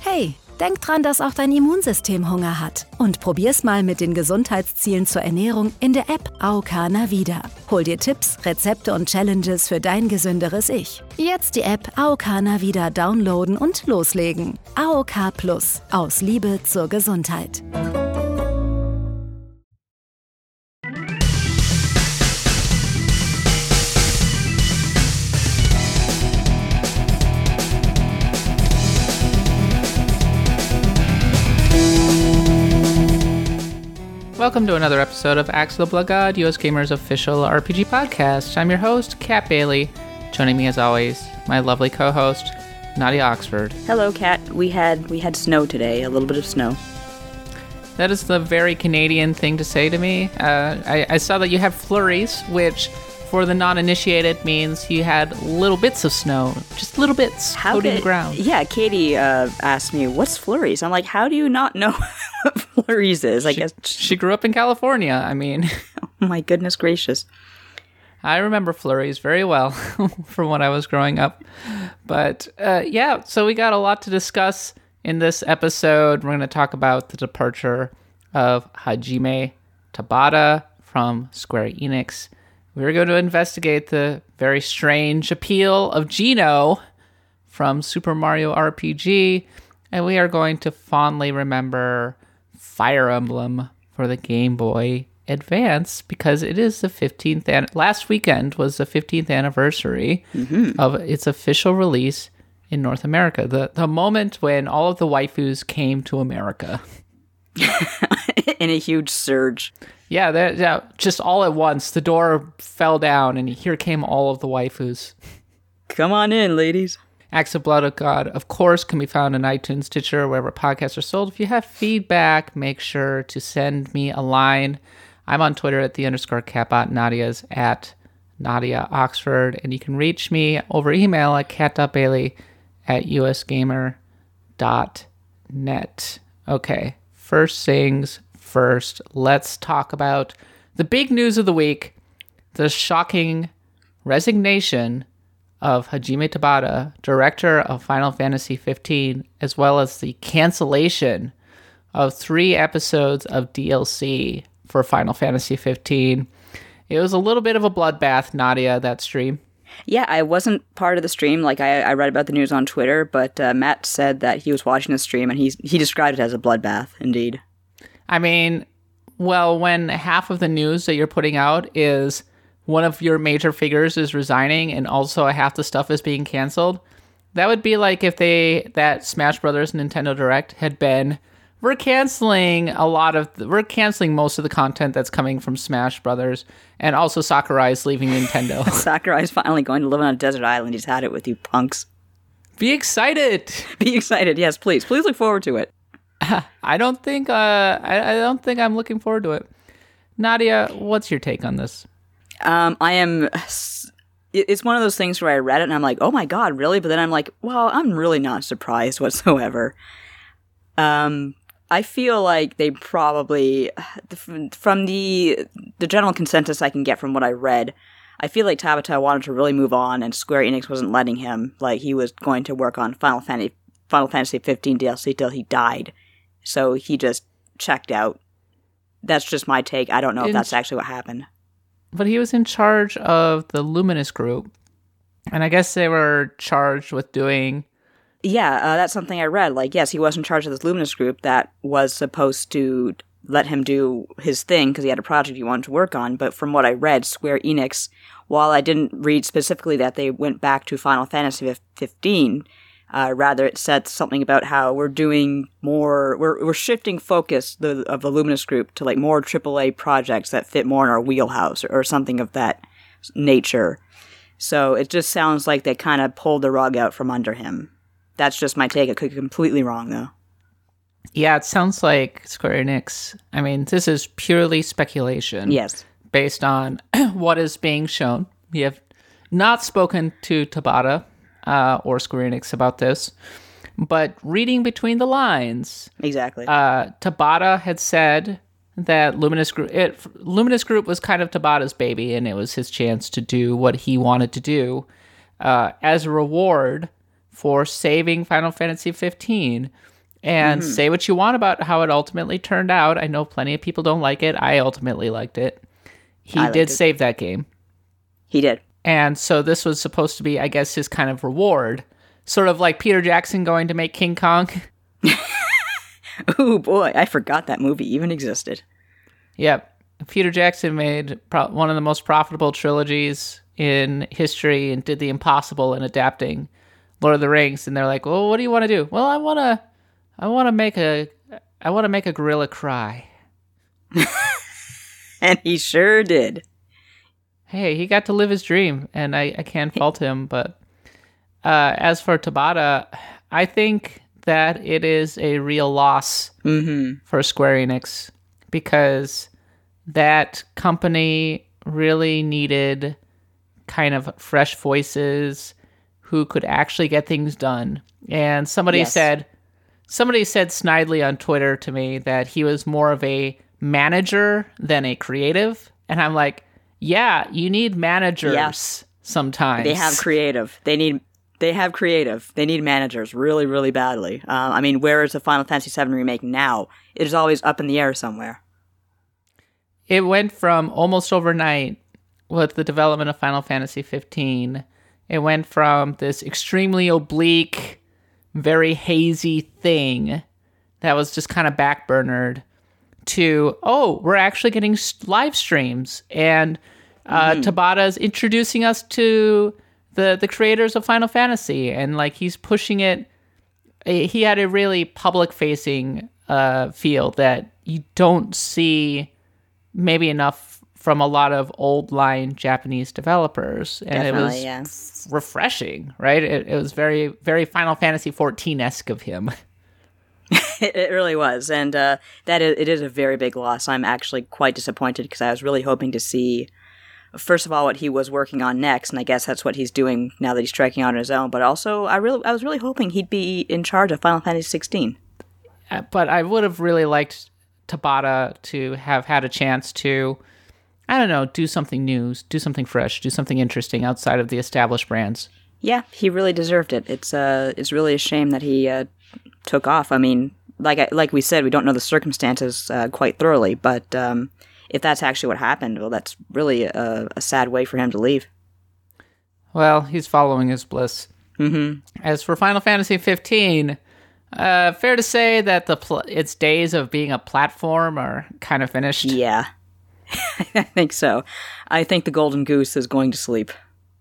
Hey, denk dran, dass auch dein Immunsystem Hunger hat. Und probier's mal mit den Gesundheitszielen zur Ernährung in der App AOK Navida. Hol dir Tipps, Rezepte und Challenges für dein gesünderes Ich. Jetzt die App AOK Navida downloaden und loslegen. AOK Plus. Aus Liebe zur Gesundheit. Welcome to another episode of Axe of the Blood God, US Gamer's official RPG podcast. I'm your host, Kat Bailey. Joining me as always, my lovely co-host, Nadia Oxford. Hello, Kat. We had snow today, a little bit of snow. That is the very Canadian thing to say to me. I saw that you have flurries, which for the non-initiated means you had little bits of snow, just little bits floating the ground. Yeah, Katie asked me, what's flurries? I'm like, how do you not know what flurries is? I guess she grew up in California. I mean, oh my goodness gracious. I remember flurries very well from when I was growing up. But yeah, so we got a lot to discuss in this episode. We're going to talk about the departure of Hajime Tabata from Square Enix. We're going to investigate the very strange appeal of Geno from Super Mario RPG, and we are going to fondly remember Fire Emblem for the Game Boy Advance because it is the 15th. Last weekend was the 15th anniversary of its official release in North America. The moment when all of the waifus came to America in a huge surge. Yeah, just all at once, the door fell down, and here came all of the waifus. Come on in, ladies. Axe of Blood God, of course, can be found on iTunes, Stitcher, wherever podcasts are sold. If you have feedback, make sure to send me a line. I'm on Twitter at @the_catbot. Nadia's at Nadia Oxford, and you can reach me over email at cat.bailey@usgamer.net. Okay, first things first, let's talk about the big news of the week, the shocking resignation of Hajime Tabata, director of Final Fantasy XV, as well as the cancellation of 3 episodes of DLC for Final Fantasy XV. It was a little bit of a bloodbath, Nadia, that stream. Yeah, I wasn't part of the stream. Like, I read about the news on Twitter, but Matt said that he was watching the stream, and he described it as a bloodbath, indeed. I mean, well, when half of the news that you're putting out is one of your major figures is resigning and also half the stuff is being canceled, that would be like if that Smash Brothers Nintendo Direct had been, we're canceling most of the content that's coming from Smash Brothers, and also Sakurai's leaving Nintendo. Sakurai's finally going to live on a desert island. He's had it with you punks. Be excited. Be excited. Yes, please. Please look forward to it. I don't think I'm looking forward to it. Nadia, what's your take on this? It's one of those things where I read it and I'm like, oh my god, really? But then I'm like, well, I'm really not surprised whatsoever. I feel like they probably, from the general consensus I can get from what I read, I feel like Tabata wanted to really move on and Square Enix wasn't letting him. Like, he was going to work on Final Fantasy XV DLC till he died. So he just checked out. That's just my take. I don't know if that's actually what happened. But he was in charge of the Luminous Group. And I guess they were charged with doing... Yeah, that's something I read. Like, yes, he was in charge of this Luminous Group that was supposed to let him do his thing because he had a project he wanted to work on. But from what I read, Square Enix, while I didn't read specifically that they went back to Final Fantasy 15... rather, it said something about how we're doing more, we're shifting focus of the Luminous Group to like more AAA projects that fit more in our wheelhouse or something of that nature. So it just sounds like they kind of pulled the rug out from under him. That's just my take. I could be completely wrong, though. Yeah, it sounds like Square Enix. I mean, this is purely speculation. Yes. Based on what is being shown. We have not spoken to Tabata or Square Enix about this, but reading between the lines, exactly. Tabata had said that Luminous Group was kind of Tabata's baby, and it was his chance to do what he wanted to do as a reward for saving Final Fantasy XV. and say what you want about how it ultimately turned out. I know plenty of people don't like it. I ultimately liked it. He did save that game. He did. And so this was supposed to be, I guess, his kind of reward. Sort of like Peter Jackson going to make King Kong. Oh boy, I forgot that movie even existed. Yep. Peter Jackson made one of the most profitable trilogies in history and did the impossible in adapting Lord of the Rings. And they're like, well, what do you want to do? Well, I want to make a gorilla cry. And he sure did. Hey, he got to live his dream, and I can't fault him. But as for Tabata, I think that it is a real loss for Square Enix, because that company really needed kind of fresh voices who could actually get things done. And somebody said snidely on Twitter to me that he was more of a manager than a creative. And I'm like, yeah, you need managers sometimes. They have creative. They have creative. They need managers really, really badly. I mean, where is the Final Fantasy VII Remake now? It is always up in the air somewhere. It went from almost overnight with the development of Final Fantasy 15. It went from this extremely oblique, very hazy thing that was just kind of backburnered to, we're actually getting live streams. And Tabata's introducing us to the creators of Final Fantasy. And like he's pushing it. He had a really public-facing feel that you don't see maybe enough from a lot of old-line Japanese developers. And definitely, it was refreshing, right? It was very, very Final Fantasy 14-esque of him. It really was, and it is a very big loss. I'm actually quite disappointed because I was really hoping to see, first of all, what he was working on next, and I guess that's what he's doing now that he's striking out on his own. But also, I was really hoping he'd be in charge of Final Fantasy 16. But I would have really liked Tabata to have had a chance to, I don't know, do something new, do something fresh, do something interesting outside of the established brands. Yeah, he really deserved it. It's really a shame that he took off. I mean, like we said, we don't know the circumstances quite thoroughly, but if that's actually what happened, well, that's really a sad way for him to leave. Well, he's following his bliss. As for Final Fantasy 15, fair to say that its days of being a platform are kind of finished. Yeah, I think so. I think the Golden Goose is going to sleep.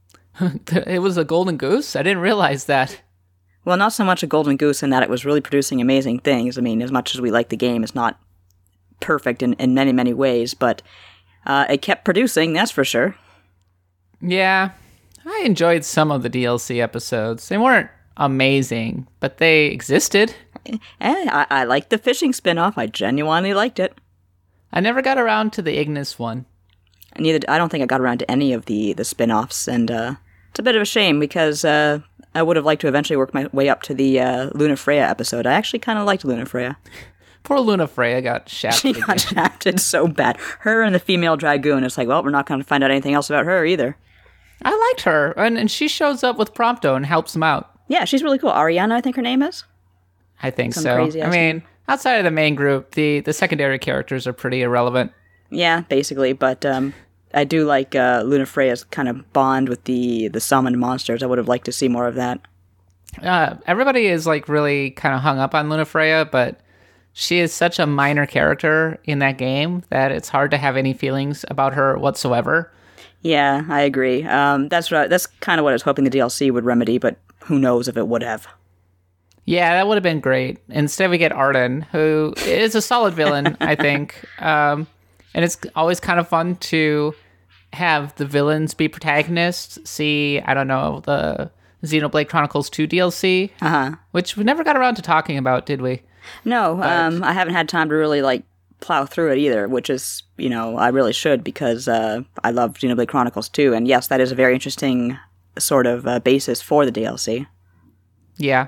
It was a Golden Goose? I didn't realize that. Well, not so much a Golden Goose in that it was really producing amazing things. I mean, as much as we like the game, it's not perfect in many, many ways, but it kept producing, that's for sure. Yeah, I enjoyed some of the DLC episodes. They weren't amazing, but they existed. And I liked the fishing spin-off. I genuinely liked it. I never got around to the Ignis one. I don't think I got around to any of the spin-offs, and it's a bit of a shame because I would have liked to eventually work my way up to the Luna Freya episode. I actually kind of liked Luna Freya. Poor Luna Freya got shafted. She got shafted so bad. Her and the female dragoon. It's like, well, we're not going to find out anything else about her either. I liked her, and she shows up with Prompto and helps him out. Yeah, she's really cool. Ariana, I think her name is. I think so. I mean, outside of the main group, the secondary characters are pretty irrelevant. Yeah, basically, but I do like Luna Freya's kind of bond with the summoned monsters. I would have liked to see more of that. Everybody is like really kind of hung up on Luna Freya, but she is such a minor character in that game that it's hard to have any feelings about her whatsoever. Yeah, I agree. That's kind of what I was hoping the DLC would remedy, but who knows if it would have. Yeah, that would have been great. Instead, we get Arden, who is a solid villain, I think. And it's always kind of fun to have the villains be protagonists. See, I don't know, the Xenoblade Chronicles 2 DLC, which we never got around to talking about, did we? No, I haven't had time to really plow through it either, which is, I really should because I love Xenoblade Chronicles 2. And yes, that is a very interesting sort of basis for the DLC. Yeah,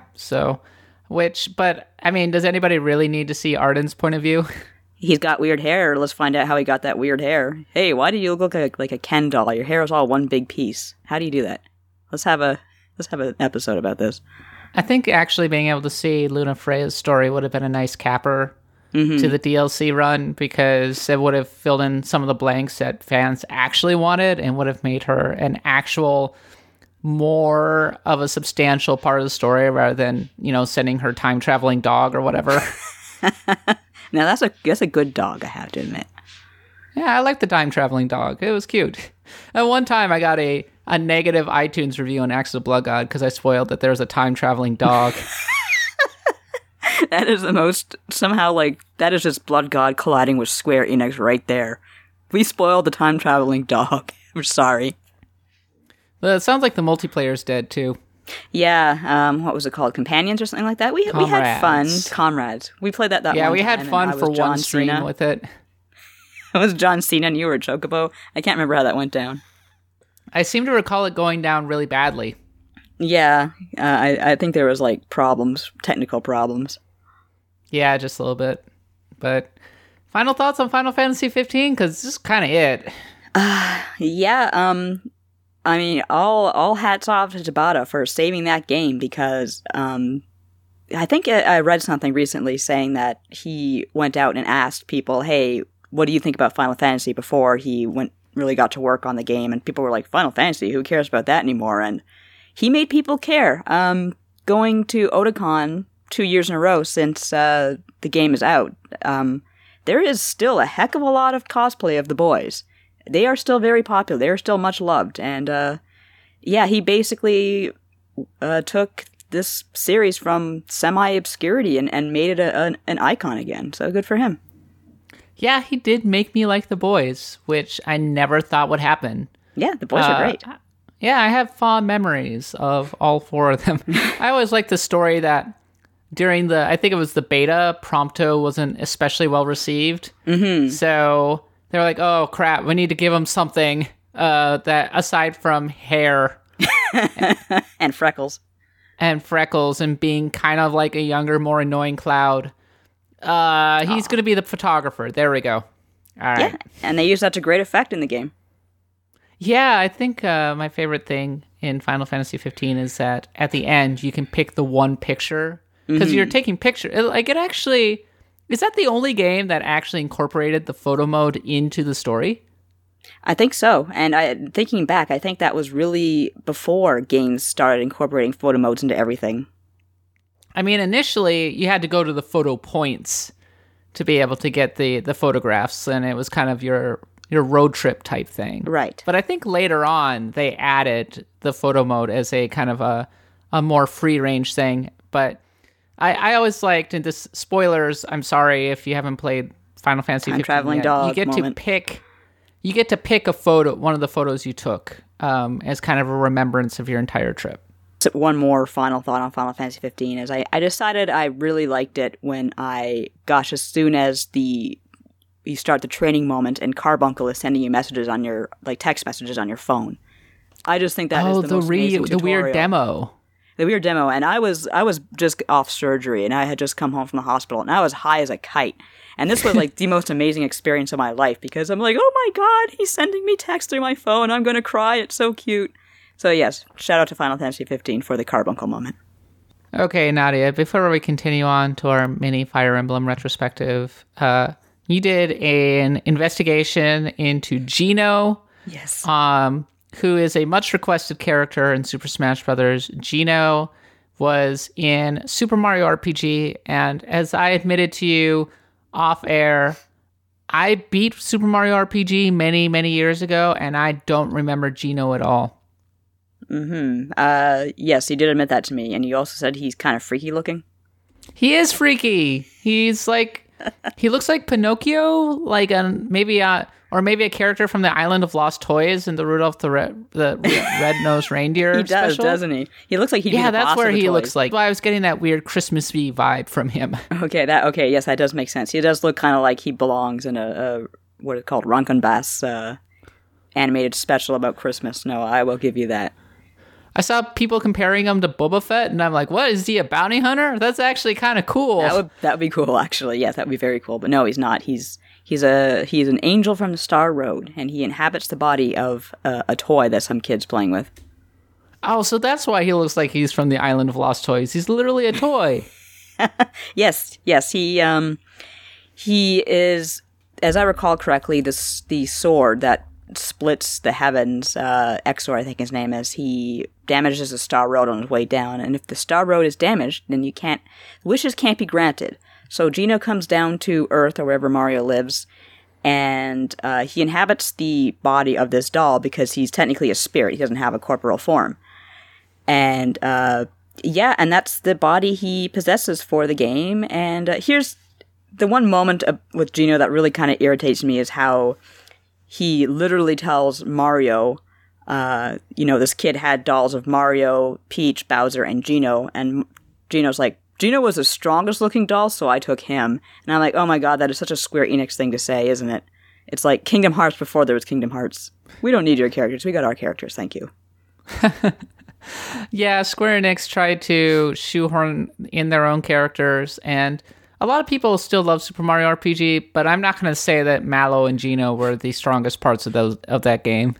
but I mean, does anybody really need to see Arden's point of view? He's got weird hair. Let's find out how he got that weird hair. Hey, why do you look like a Ken doll? Your hair is all one big piece. How do you do that? Let's have an episode about this. I think actually being able to see Luna Freya's story would have been a nice capper to the DLC run, because it would have filled in some of the blanks that fans actually wanted and would have made her an actual more of a substantial part of the story rather than, sending her time traveling dog or whatever. Now that's a good dog, I have to admit. Yeah, I like the time traveling dog. It was cute. At one time I got a negative iTunes review on Axe of the Blood God because I spoiled that there's a time traveling dog. That is the most, somehow, that is just Blood God colliding with Square Enix right there. We spoiled the time-traveling dog. I'm sorry. Well, it sounds like the multiplayer's dead, too. Yeah, what was it called? Companions or something like that? We had fun. Comrades. We played that yeah, one we time, had fun for one stream Cena. with it. It was John Cena and you were Chocobo. I can't remember how that went down. I seem to recall it going down really badly. Yeah, I think there was, technical problems. Yeah, just a little bit. But final thoughts on Final Fantasy 15? Because this is kind of it. Yeah, I mean, all hats off to Tabata for saving that game, because I think I read something recently saying that he went out and asked people, hey, what do you think about Final Fantasy, before he really got to work on the game, and people were like, Final Fantasy, who cares about that anymore? And he made people care. Going to Otakon 2 years in a row since the game is out, there is still a heck of a lot of cosplay of the boys. They are still very popular. They are still much loved. And he basically took this series from semi-obscurity and made it an icon again. So good for him. Yeah, he did make me like the boys, which I never thought would happen. Yeah, the boys are great. Yeah, I have fond memories of all four of them. I always liked the story that during I think it was the beta, Prompto wasn't especially well received. Mm-hmm. So they were like, oh crap, we need to give him something that, aside from hair. And freckles. And being kind of like a younger, more annoying Cloud. He's going to be the photographer. There we go. All right. Yeah, and they use that to great effect in the game. Yeah, I think my favorite thing in Final Fantasy 15 is that at the end you can pick the one picture, because you're taking pictures. Is that the only game that actually incorporated the photo mode into the story? I think so. And thinking back, I think that was really before games started incorporating photo modes into everything. I mean, initially you had to go to the photo points to be able to get the photographs, and it was kind of your road trip type thing. Right. But I think later on they added the photo mode as a kind of a more free range thing. But I always liked, and this spoilers, I'm sorry if you haven't played Final Fantasy 15 traveling yet, dog you get moment. to pick a photo, one of the photos you took, as kind of a remembrance of your entire trip. So one more final thought on Final Fantasy 15 is I decided I really liked it when as soon as you start the training moment and Carbuncle is sending you messages on your, text messages on your phone. I just think that is the most amazing tutorial. Weird demo. The weird demo, and I was just off surgery, and I had just come home from the hospital, and I was high as a kite. And this was the most amazing experience of my life, because I'm like, oh my god, he's sending me text through my phone, I'm gonna cry, it's so cute. So yes, shout out to Final Fantasy 15 for the Carbuncle moment. Okay, Nadia, before we continue on to our mini Fire Emblem retrospective, you did an investigation into Geno. Yes. Who is a much requested character in Super Smash Bros. Geno was in Super Mario RPG, and as I admitted to you off air, I beat Super Mario RPG many, many years ago, and I don't remember Geno at all. Yes, he did admit that to me, and you also said he's kind of freaky looking. He is freaky. He's he looks like Pinocchio, maybe a character from the Island of Lost Toys in the Rudolph the Red-Nosed Reindeer He does, special. Doesn't he? He looks like he'd be the boss that's where of the he toys. looks like. Well, I was getting that weird Christmassy vibe from him. Okay, yes, that does make sense. He does look kind of like he belongs in a what is called Rankin Bass animated special about Christmas. No, I will give you that. I saw people comparing him to Boba Fett, and I'm like, what, is he a bounty hunter? That's actually kind of cool. That would be cool, actually. Yes, that would be very cool. But no, he's not. He's an angel from the Star Road, and he inhabits the body of a toy that some kid's playing with. Oh, so that's why he looks like he's from the Island of Lost Toys. He's literally a toy. Yes. He is, as I recall correctly, the sword that splits the heavens, Exor, I think his name is, he damages the Star Road on his way down, and if the Star Road is damaged, then wishes can't be granted. So Geno comes down to Earth, or wherever Mario lives, and he inhabits the body of this doll because he's technically a spirit. He doesn't have a corporeal form. And, and that's the body he possesses for the game, and here's the one moment with Geno that really kind of irritates me is how he literally tells Mario, this kid had dolls of Mario, Peach, Bowser, and Geno, and Geno's like, Geno was the strongest looking doll, so I took him. And I'm like, oh my god, that is such a Square Enix thing to say, isn't it? It's like Kingdom Hearts before there was Kingdom Hearts. We don't need your characters, we got our characters, thank you. Yeah, Square Enix tried to shoehorn in their own characters, and a lot of people still love Super Mario RPG, but I'm not going to say that Mallow and Geno were the strongest parts of that game.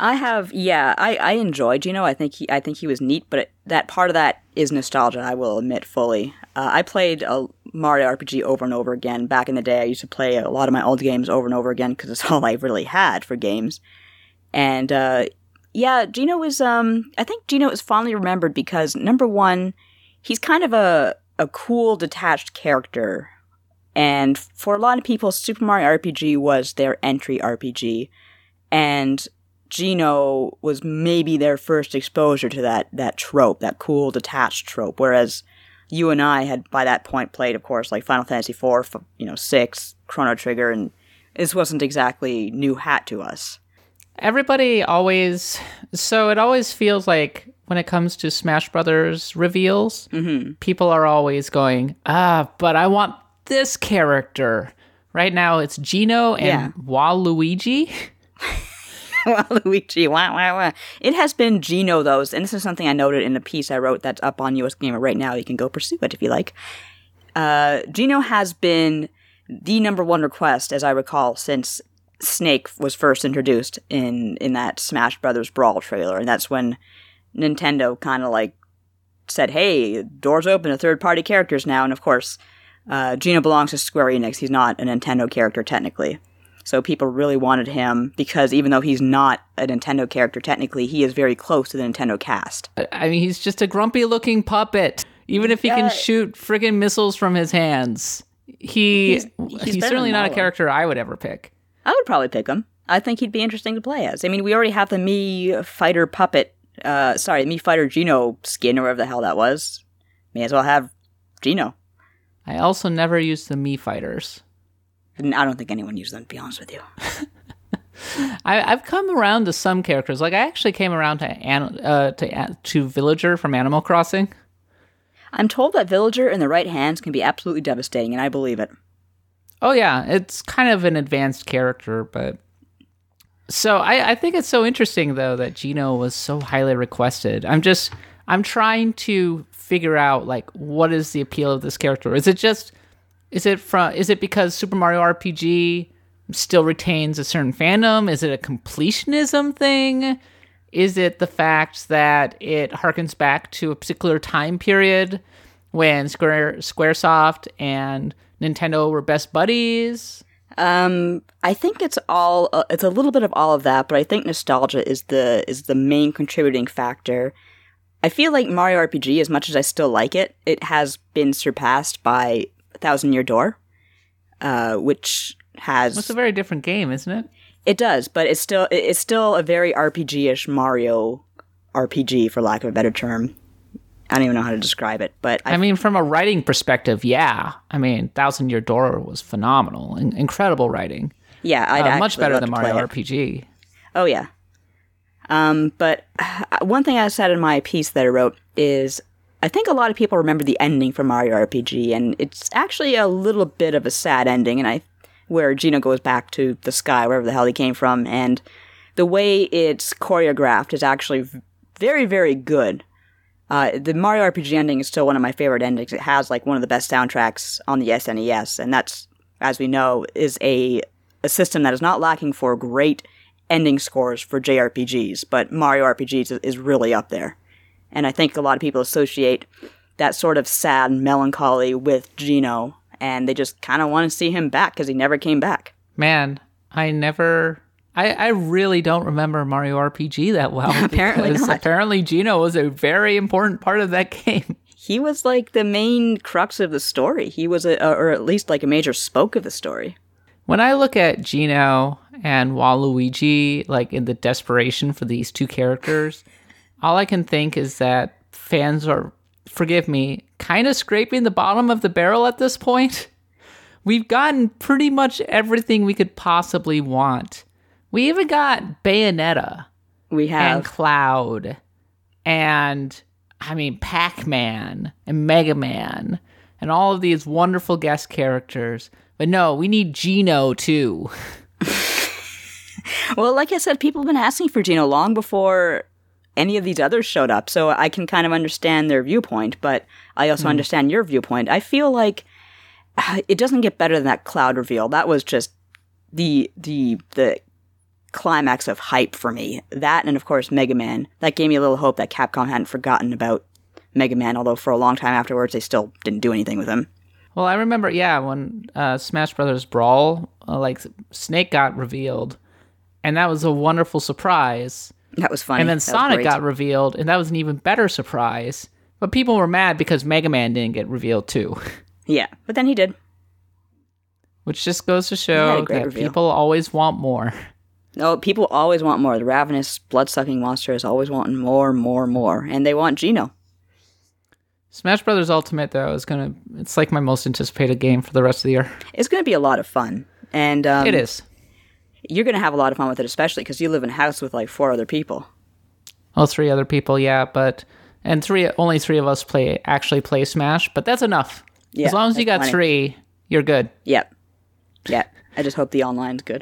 I enjoy Geno. I think he was neat, but that part of that is nostalgia, I will admit fully. I played a Mario RPG over and over again. Back in the day, I used to play a lot of my old games over and over again because it's all I really had for games. And Geno is, I think Geno is fondly remembered because, number one, he's kind of a cool, detached character. And for a lot of people, Super Mario RPG was their entry RPG. And Geno was maybe their first exposure to that trope, that cool, detached trope. Whereas you and I had, by that point, played, of course, like Final Fantasy IV, 6, Chrono Trigger, and this wasn't exactly new hat to us. It always feels like when it comes to Smash Brothers reveals, people are always going, but I want this character. Right now it's Geno and Waluigi. Waluigi, wah. It has been Geno, though, and this is something I noted in a piece I wrote that's up on US Gamer right now. You can go pursue it if you like. Geno has been the number one request, as I recall, since Snake was first introduced in that Smash Brothers Brawl trailer, and that's when Nintendo kind of said, hey, doors open to third-party characters now, and of course, Geno belongs to Square Enix. He's not a Nintendo character, technically. So people really wanted him, because even though he's not a Nintendo character, technically, he is very close to the Nintendo cast. I mean, he's just a grumpy-looking puppet. Even if he can shoot friggin' missiles from his hands, he's certainly not a character I would ever pick. I would probably pick him. I think he'd be interesting to play as. I mean, we already have the Mii Fighter Mii Fighter Geno skin, or whatever the hell that was. May as well have Geno. I also never used the Mii Fighters. I don't think anyone used them, to be honest with you. I've come around to some characters. I actually came around to Villager from Animal Crossing. I'm told that Villager in the right hands can be absolutely devastating, and I believe it. Oh yeah, it's kind of an advanced character, but... So I think it's so interesting, though, that Geno was so highly requested. I'm trying to figure out, what is the appeal of this character? Is it because Super Mario RPG still retains a certain fandom? Is it a completionism thing? Is it the fact that it harkens back to a particular time period when Squaresoft and Nintendo were best buddies? I think it's a little bit of all of that, but I think nostalgia is the main contributing factor. I feel like Mario RPG, as much as I still like it, it has been surpassed by Thousand Year Door, which has... It's a very different game, isn't it? It does, but it's still a very RPG-ish Mario RPG, for lack of a better term. I don't even know how to describe it, but... I mean, from a writing perspective, yeah. I mean, Thousand Year Door was phenomenal. Incredible writing. Yeah, I'd much better than Mario RPG. Oh, yeah. But one thing I said in my piece that I wrote is, I think a lot of people remember the ending for Mario RPG, and it's actually a little bit of a sad ending, where Geno goes back to the sky, wherever the hell he came from, and the way it's choreographed is actually very, very good. The Mario RPG ending is still one of my favorite endings. It has one of the best soundtracks on the SNES, and that's, as we know, is a system that is not lacking for great ending scores for JRPGs, but Mario RPGs is really up there. And I think a lot of people associate that sort of sad melancholy with Geno, and they just kind of want to see him back because he never came back. Man, I really don't remember Mario RPG that well. Apparently not. Apparently Geno was a very important part of that game. He was like the main crux of the story. He was or at least like a major spoke of the story. When I look at Geno and Waluigi, like in the desperation for these two characters, all I can think is that fans are, forgive me, kind of scraping the bottom of the barrel at this point. We've gotten pretty much everything we could possibly want. We even got Bayonetta. We have. And Cloud. And, Pac-Man and Mega Man. And all of these wonderful guest characters. But no, we need Geno too. Well, like I said, people have been asking for Geno long before any of these others showed up, so I can kind of understand their viewpoint, but I also understand your viewpoint. I feel like it doesn't get better than that Cloud reveal. That was just the climax of hype for me. That, and of course Mega Man. That gave me a little hope that Capcom hadn't forgotten about Mega Man, although for a long time afterwards they still didn't do anything with him. Well, I remember, when Smash Brothers Brawl, Snake got revealed, and that was a wonderful surprise. That was funny. And then Sonic got revealed, and that was an even better surprise. But people were mad because Mega Man didn't get revealed too. Yeah, but then he did. Which just goes to show that people always want more. No, people always want more. The ravenous, blood-sucking monsters always want more, and they want Geno. Smash Brothers Ultimate, though, it's like my most anticipated game for the rest of the year. It's going to be a lot of fun. And it is. You're going to have a lot of fun with it, especially because you live in a house with like 4 other people. Well, 3 other people, yeah, and only 3 of us actually play Smash, but that's enough. Yeah, as long as you got 3, you're good. Yep. Yeah. I just hope the online's good.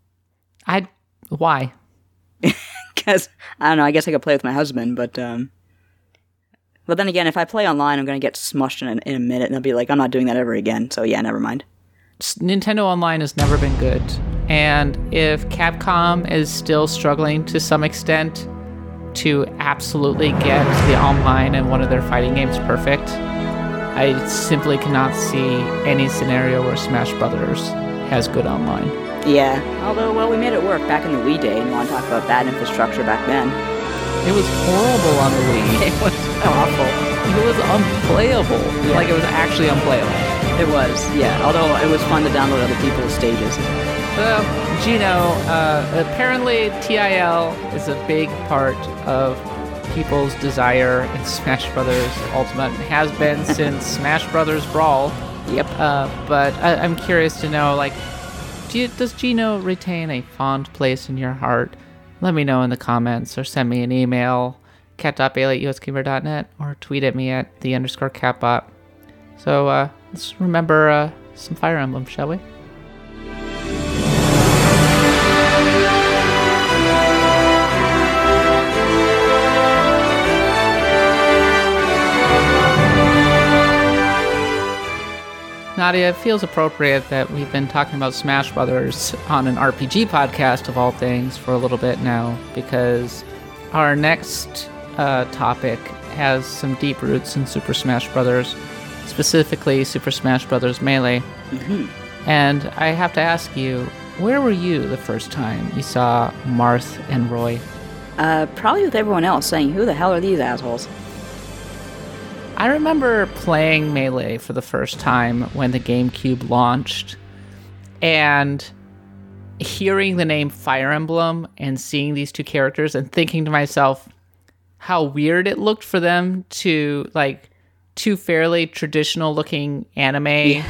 Why? Because, I don't know, I guess I could play with my husband, but then again, if I play online, I'm going to get smushed in a minute, and they'll be like, I'm not doing that ever again, so yeah, never mind. Nintendo Online has never been good, and if Capcom is still struggling to some extent to absolutely get the online in one of their fighting games perfect, I simply cannot see any scenario where Smash Brothers has good online. Yeah, although, well, we made it work back in the Wii day, and you want to talk about bad infrastructure back then. It was horrible on the Wii. It was awful. It was unplayable. Yeah. Like, it was actually unplayable. It was, yeah. Although it was fun to download other people's stages. Geno, apparently TIL is a big part of people's desire in Smash Brothers Ultimate. It has been since Smash Brothers Brawl. Yep. But I'm curious to know, does Geno retain a fond place in your heart? Let me know in the comments or send me an email, cat.bailey@usgamer.net, or tweet at me at @the_catbot. So let's remember some Fire Emblem, shall we? Nadia, it feels appropriate that we've been talking about Smash Brothers on an RPG podcast of all things for a little bit now, because our next topic has some deep roots in Super Smash Brothers, specifically Super Smash Brothers Melee. Mm-hmm. And I have to ask you, where were you the first time you saw Marth and Roy? Probably with everyone else saying, who the hell are these assholes? I remember playing Melee for the first time when the GameCube launched, and hearing the name Fire Emblem and seeing these two characters and thinking to myself how weird it looked for them to, two fairly traditional looking anime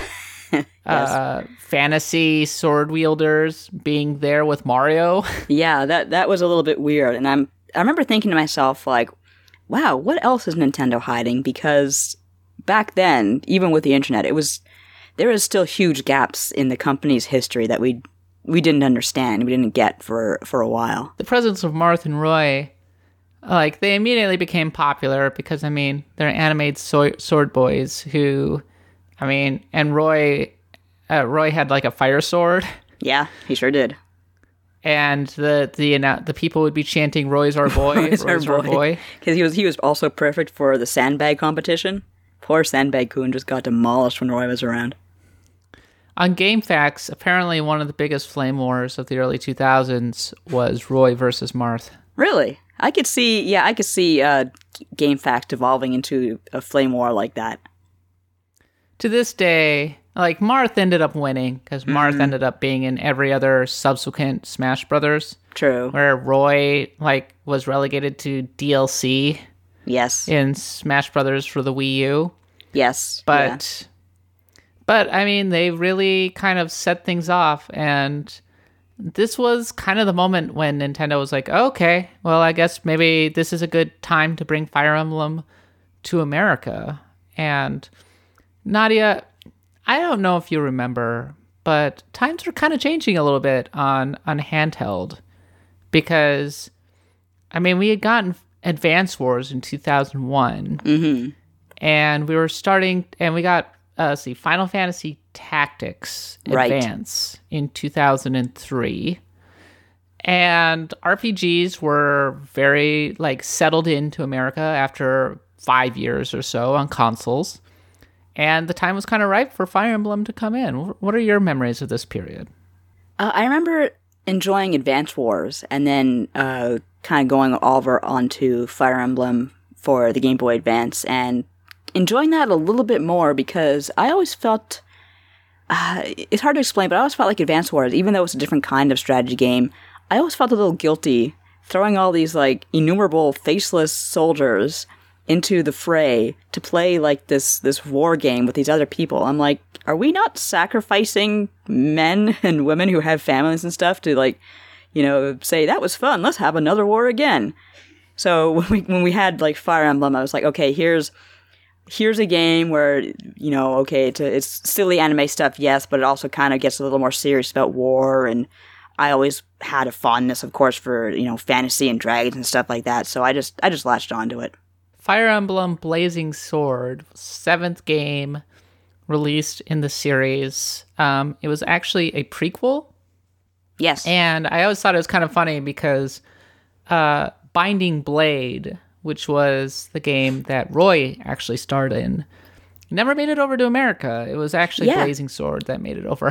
fantasy sword wielders being there with Mario. Yeah, that was a little bit weird, and I remember thinking to myself, wow, what else is Nintendo hiding? Because back then, even with the internet, there was still huge gaps in the company's history that we didn't understand, we didn't get for a while. The presence of Marth and Roy, they immediately became popular because, they're animated sword boys who, and Roy had a fire sword. Yeah, he sure did. and the people would be chanting "Roy's our boy, Roy's our boy," because he was also perfect for the sandbag competition. Poor Sandbag Kun just got demolished when Roy was around. On GameFAQs, apparently one of the biggest flame wars of the early 2000s was Roy versus Marth. Really? I could see GameFAQs devolving into a flame war like that. To this day, like, Marth ended up winning, because Marth ended up being in every other subsequent Smash Brothers. True. Where Roy, like, was relegated to DLC. Yes. In Smash Brothers for the Wii U. Yes. But I mean, they really kind of set things off, and this was kind of the moment when Nintendo was like, okay, well, I guess maybe this is a good time to bring Fire Emblem to America. And Nadia, I don't know if you remember, but times were kind of changing a little bit on handheld, because, I mean, we had gotten Advance Wars in 2001, and we were starting, and we got Final Fantasy Tactics Advance in 2003, and RPGs were very, like, settled into America after 5 years or so on consoles, and the time was kind of ripe for Fire Emblem to come in. What are your memories of this period? I remember enjoying Advance Wars, and then kind of going over onto Fire Emblem for the Game Boy Advance, and enjoying that a little bit more, because I always felt, it's hard to explain, but I always felt like Advance Wars, even though it's a different kind of strategy game, I always felt a little guilty throwing all these, like, innumerable faceless soldiers into the fray to play, like, this war game with these other people. I'm like, are we not sacrificing men and women who have families and stuff to, like, you know, say, that was fun, let's have another war again? So when we had, like, Fire Emblem, I was like, okay, here's a game where, you know, okay, it's silly anime stuff, yes, but it also kind of gets a little more serious about war, and I always had a fondness, of course, for, you know, fantasy and dragons and stuff like that, so I just latched onto it. Fire Emblem Blazing Sword, 7th game released in the series. It was actually a prequel. Yes. And I always thought it was kind of funny because Binding Blade, which was the game that Roy actually starred in, never made it over to America. It was actually Blazing Sword that made it over.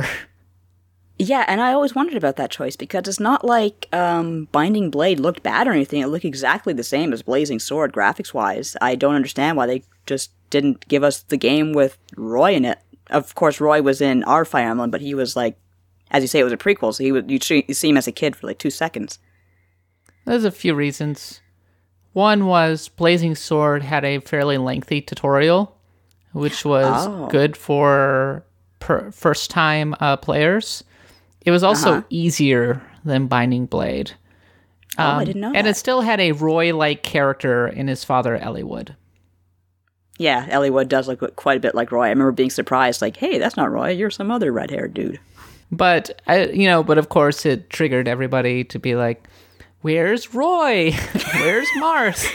Yeah, and I always wondered about that choice, because it's not like Binding Blade looked bad or anything. It looked exactly the same as Blazing Sword, graphics-wise. I don't understand why they just didn't give us the game with Roy in it. Of course, Roy was in our Fire Emblem, but he was, like, as you say, it was a prequel, so you'd see him as a kid for, like, 2 seconds. There's a few reasons. One was Blazing Sword had a fairly lengthy tutorial, which was good for first-time players. It was also easier than Binding Blade. I didn't know that. And it still had a Roy-like character in his father, Eliwood. Yeah, Eliwood does look quite a bit like Roy. I remember being surprised, like, hey, that's not Roy, you're some other red-haired dude. But, but of course it triggered everybody to be like, where's Roy? Where's Marth?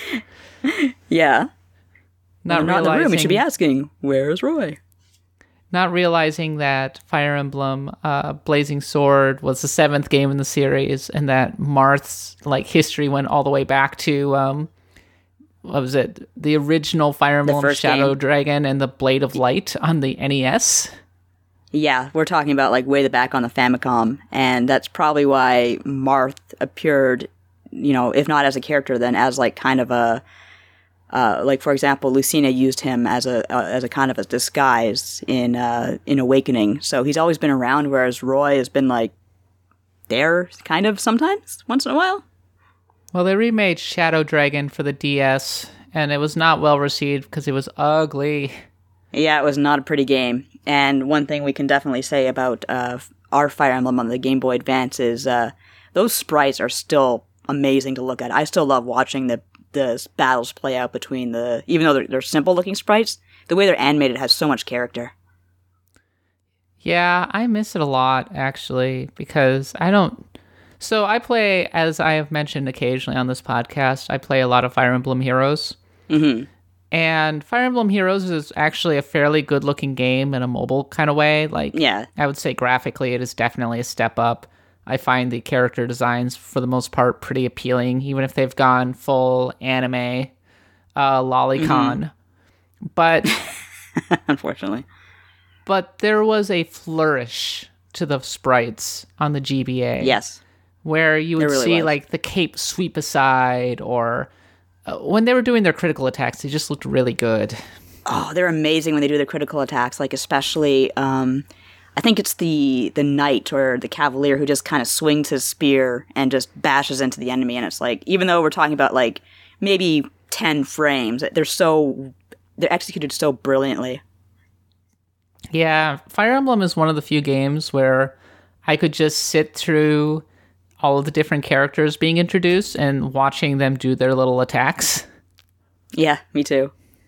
Yeah. Not in the room, you should be asking, where's Roy? Not realizing that Fire Emblem Blazing Sword was the 7th game in the series, and that Marth's, like, history went all the way back to, what was it? The original Fire Emblem Shadow Dragon and the Blade of Light on the NES. Yeah, we're talking about, like, way back on the Famicom, and that's probably why Marth appeared, you know, if not as a character, then as, like, kind of a, like, for example, Lucina used him as a kind of a disguise in Awakening. So he's always been around, whereas Roy has been, like, there, kind of, sometimes, once in a while. Well, they remade Shadow Dragon for the DS, and it was not well received because it was ugly. Yeah, it was not a pretty game. And one thing we can definitely say about our Fire Emblem on the Game Boy Advance is those sprites are still amazing to look at. I still love watching the battles play out between even though they're simple-looking sprites, the way they're animated has so much character. Yeah, I miss it a lot, actually, because I don't... So I play, as I have mentioned occasionally on this podcast, I play a lot of Fire Emblem Heroes. Mm-hmm. And Fire Emblem Heroes is actually a fairly good-looking game in a mobile kind of way. Like, yeah. I would say graphically it is definitely a step up I find the character designs, for the most part, pretty appealing, even if they've gone full anime lolicon. But unfortunately. But there was a flourish to the sprites on the GBA. Yes. Where you would see like the cape sweep aside, or when they were doing their critical attacks, they just looked really good. Oh, they're amazing when they do the critical attacks, like especially, I think it's the knight or the cavalier who just kind of swings his spear and just bashes into the enemy, and it's like, even though we're talking about like maybe 10 frames, they're executed so brilliantly. Yeah, Fire Emblem is one of the few games where I could just sit through all of the different characters being introduced and watching them do their little attacks. Yeah, me too.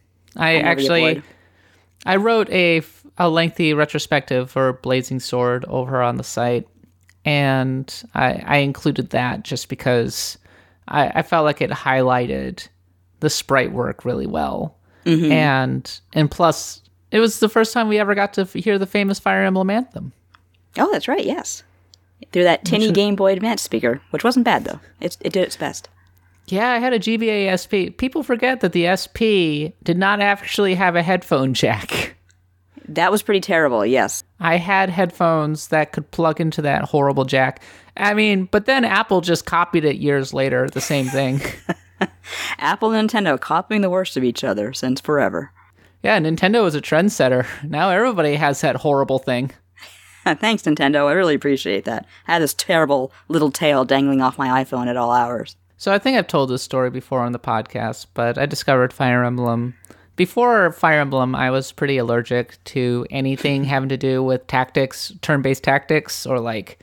I wrote a lengthy retrospective for Blazing Sword over on the site, and I included that just because I felt like it highlighted the sprite work really well. And plus, it was the first time we ever got to hear the famous Fire Emblem anthem. Oh, that's right, yes. Through that tinny Game Boy Advance speaker, which wasn't bad, though. It did its best. Yeah, I had a GBA SP. People forget that the SP did not actually have a headphone jack. That was pretty terrible, yes. I had headphones that could plug into that horrible jack. I mean, but then Apple just copied it years later, the same thing. Apple and Nintendo copying the worst of each other since forever. Yeah, Nintendo was a trendsetter. Now everybody has that horrible thing. Thanks, Nintendo. I really appreciate that. I had this terrible little tail dangling off my iPhone at all hours. So I think I've told this story before on the podcast, but I discovered Fire Emblem. Before Fire Emblem, I was pretty allergic to anything having to do with tactics, turn-based tactics, or like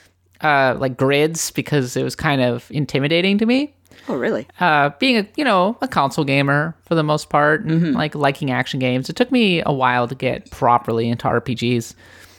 grids, because it was kind of intimidating to me. Oh, really? Being a console gamer for the most part, and liking action games, it took me a while to get properly into RPGs.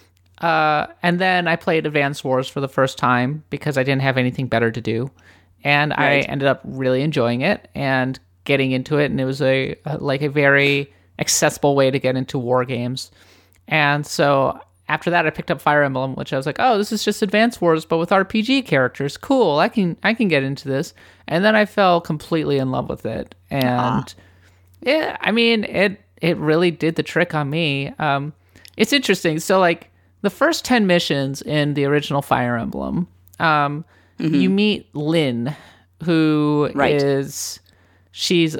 And then I played Advance Wars for the first time because I didn't have anything better to do. And right. I ended up really enjoying it and getting into it. And it was a very accessible way to get into war games. And so after that, I picked up Fire Emblem, which I was like, oh, this is just Advance Wars, but with RPG characters. Cool. I can get into this. And then I fell completely in love with it. And yeah, I mean, it really did the trick on me. It's interesting. So like, the first 10 missions in the original Fire Emblem, you meet Lyn, who is, she's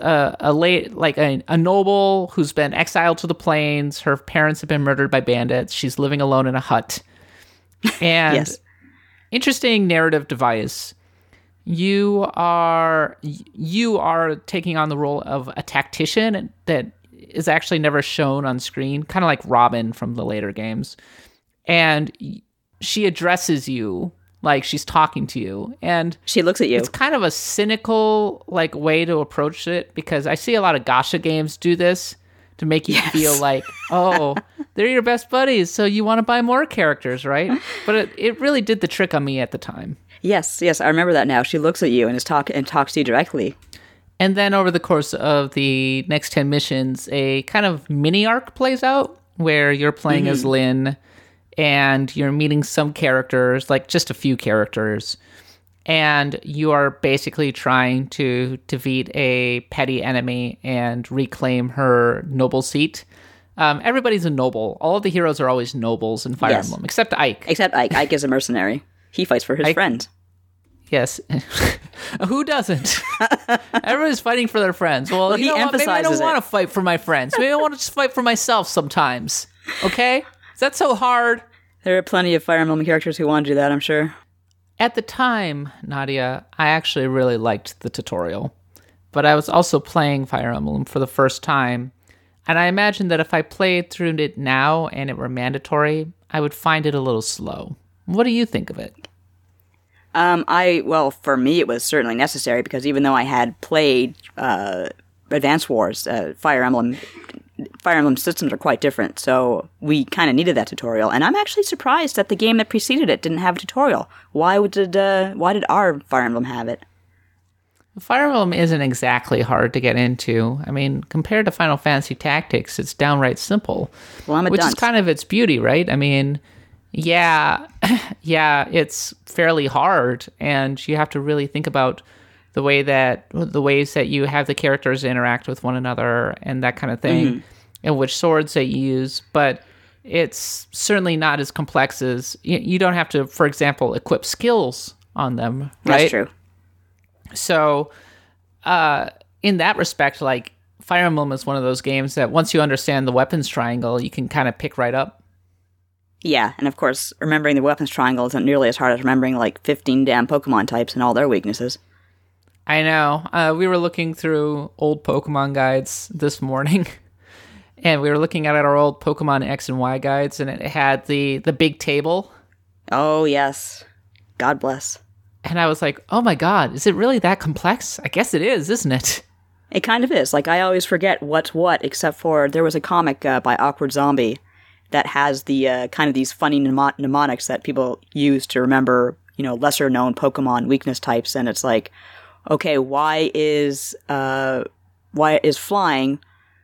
a noble who's been exiled to the plains. Her parents have been murdered by bandits. She's living alone in a hut. And yes. Interesting narrative device. You are taking on the role of a tactician that is actually never shown on screen, kind of like Robin from the later games. And she addresses you like she's talking to you, and she looks at you. It's kind of a cynical way to approach it, because I see a lot of gacha games do this to make you feel like, oh, they're your best buddies, so you want to buy more characters, right? But it really did the trick on me at the time. Yes, I remember that now. She looks at you and talks to you directly. And then over the course of the next 10 missions, a kind of mini arc plays out where you're playing as Lyn. And you're meeting some characters, like just a few characters, and you are basically trying to defeat a petty enemy and reclaim her noble seat. Everybody's a noble. All of the heroes are always nobles in Fire Emblem, except Ike. Except Ike. Ike is a mercenary. He fights for his friends. Yes. Who doesn't? Everybody's fighting for their friends. Well, he emphasizes maybe I don't want to fight for my friends. Maybe I want to just fight for myself sometimes. Okay? Is that so hard? There are plenty of Fire Emblem characters who want to do that, I'm sure. At the time, Nadia, I actually really liked the tutorial. But I was also playing Fire Emblem for the first time. And I imagine that if I played through it now and it were mandatory, I would find it a little slow. What do you think of it? For me, it was certainly necessary, because even though I had played Advance Wars, Fire Emblem systems are quite different, so we kind of needed that tutorial. And I'm actually surprised that the game that preceded it didn't have a tutorial. Why did our Fire Emblem have it? Fire Emblem isn't exactly hard to get into. I mean, compared to Final Fantasy Tactics, it's downright simple. Well, I'm a which dunce. Is kind of its beauty, right? I mean, yeah, yeah, it's fairly hard, and you have to really think about the ways that you have the characters interact with one another and that kind of thing, and which swords they use. But it's certainly not as complex as you don't have to, for example, equip skills on them, right? That's true. So, in that respect, like Fire Emblem is one of those games that once you understand the weapons triangle, you can kind of pick right up. Yeah, and of course, remembering the weapons triangle isn't nearly as hard as remembering like 15 damn Pokemon types and all their weaknesses. I know. We were looking through old Pokemon guides this morning, and we were looking at our old Pokemon X and Y guides, and it had the big table. Oh, yes. God bless. And I was like, oh my god, is it really that complex? I guess it is, isn't it? It kind of is. Like, I always forget what's what, except for there was a comic by Awkward Zombie that has the kind of these funny mnemonics that people use to remember, lesser known Pokemon weakness types. And it's like, okay, why is fighting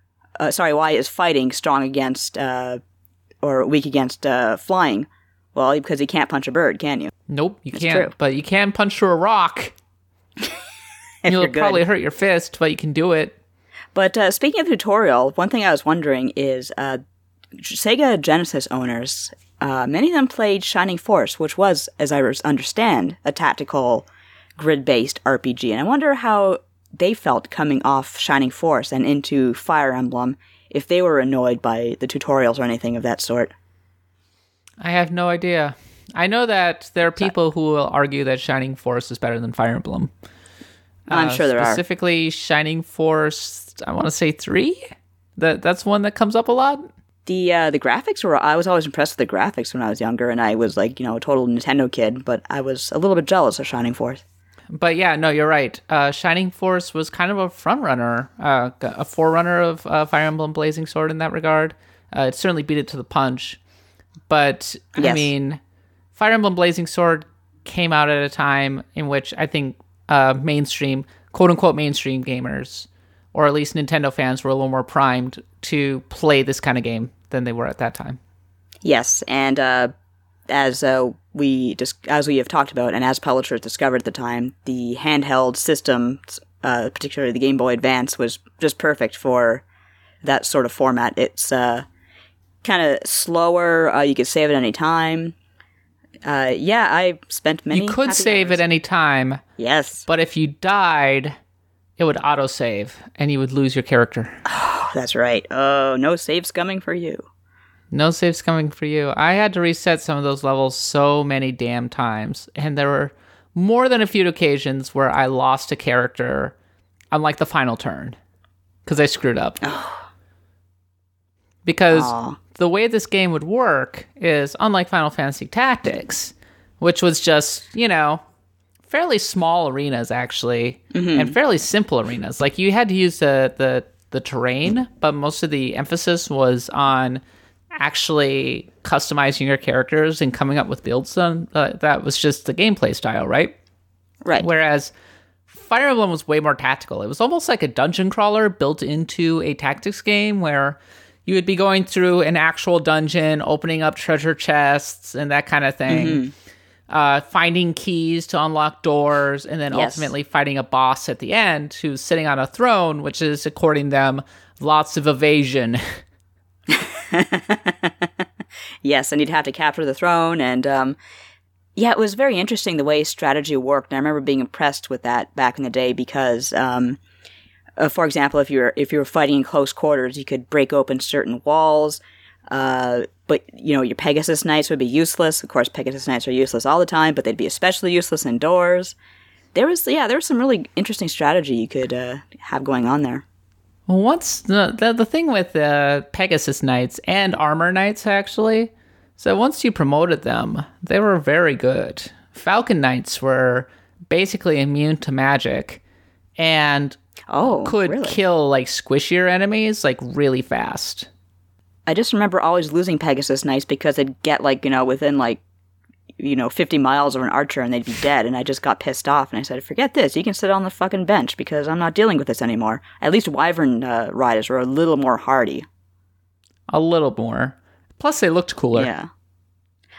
strong against, or weak against, flying? Well, because you can't punch a bird, can you? Nope, you That's can't. true. But you can punch through a rock. You'll probably hurt your fist, but you can do it. But speaking of tutorial, one thing I was wondering is Sega Genesis owners, many of them played Shining Force, which was, as I understand, a tactical grid-based RPG. And I wonder how they felt coming off Shining Force and into Fire Emblem, if they were annoyed by the tutorials or anything of that sort. I have no idea. I know that there are people who will argue that Shining Force is better than Fire Emblem. I'm sure there are. Specifically, Shining Force, I want to say 3? That's one that comes up a lot? The graphics I was always impressed with the graphics when I was younger, and I was like, a total Nintendo kid, but I was a little bit jealous of Shining Force. But yeah, no, you're right. Shining Force was kind of a front-runner, a forerunner of Fire Emblem Blazing Sword in that regard. It certainly beat it to the punch. But, yes. I mean, Fire Emblem Blazing Sword came out at a time in which I think mainstream, quote-unquote mainstream gamers, or at least Nintendo fans, were a little more primed to play this kind of game than they were at that time. Yes, and as we have talked about, and as publishers discovered at the time, the handheld system, particularly the Game Boy Advance, was just perfect for that sort of format. It's kind of slower. You could save at any time. I spent many. You could save hours. at any time. Yes, but if you died, it would autosave, and you would lose your character. Oh, that's right. Oh, no saves coming for you. No saves coming for you. I had to reset some of those levels so many damn times, and there were more than a few occasions where I lost a character on like the final turn because I screwed up. Because the way this game would work is, unlike Final Fantasy Tactics, which was just, fairly small arenas actually, and fairly simple arenas. Like you had to use the terrain, but most of the emphasis was on actually customizing your characters and coming up with builds. That was just the gameplay style, right? Right. Whereas Fire Emblem was way more tactical. It was almost like a dungeon crawler built into a tactics game where you would be going through an actual dungeon, opening up treasure chests and that kind of thing, finding keys to unlock doors, and then ultimately fighting a boss at the end who's sitting on a throne, which is, according to them, lots of evasion. Yes, and you'd have to capture the throne, and it was very interesting the way strategy worked. And I remember being impressed with that back in the day because, for example, if you were fighting in close quarters, you could break open certain walls. But your Pegasus Knights would be useless. Of course, Pegasus Knights are useless all the time, but they'd be especially useless indoors. There was some really interesting strategy you could have going on there. Well, once the thing with Pegasus Knights and Armor Knights, actually, so once you promoted them, they were very good. Falcon Knights were basically immune to magic and could kill like squishier enemies like really fast. I just remember always losing Pegasus Knights because they'd get within 50 miles of an archer and they'd be dead, and I just got pissed off and I said, forget this, you can sit on the fucking bench because I'm not dealing with this anymore. At least Wyvern riders were a little more hardy. A little more. Plus they looked cooler. Yeah.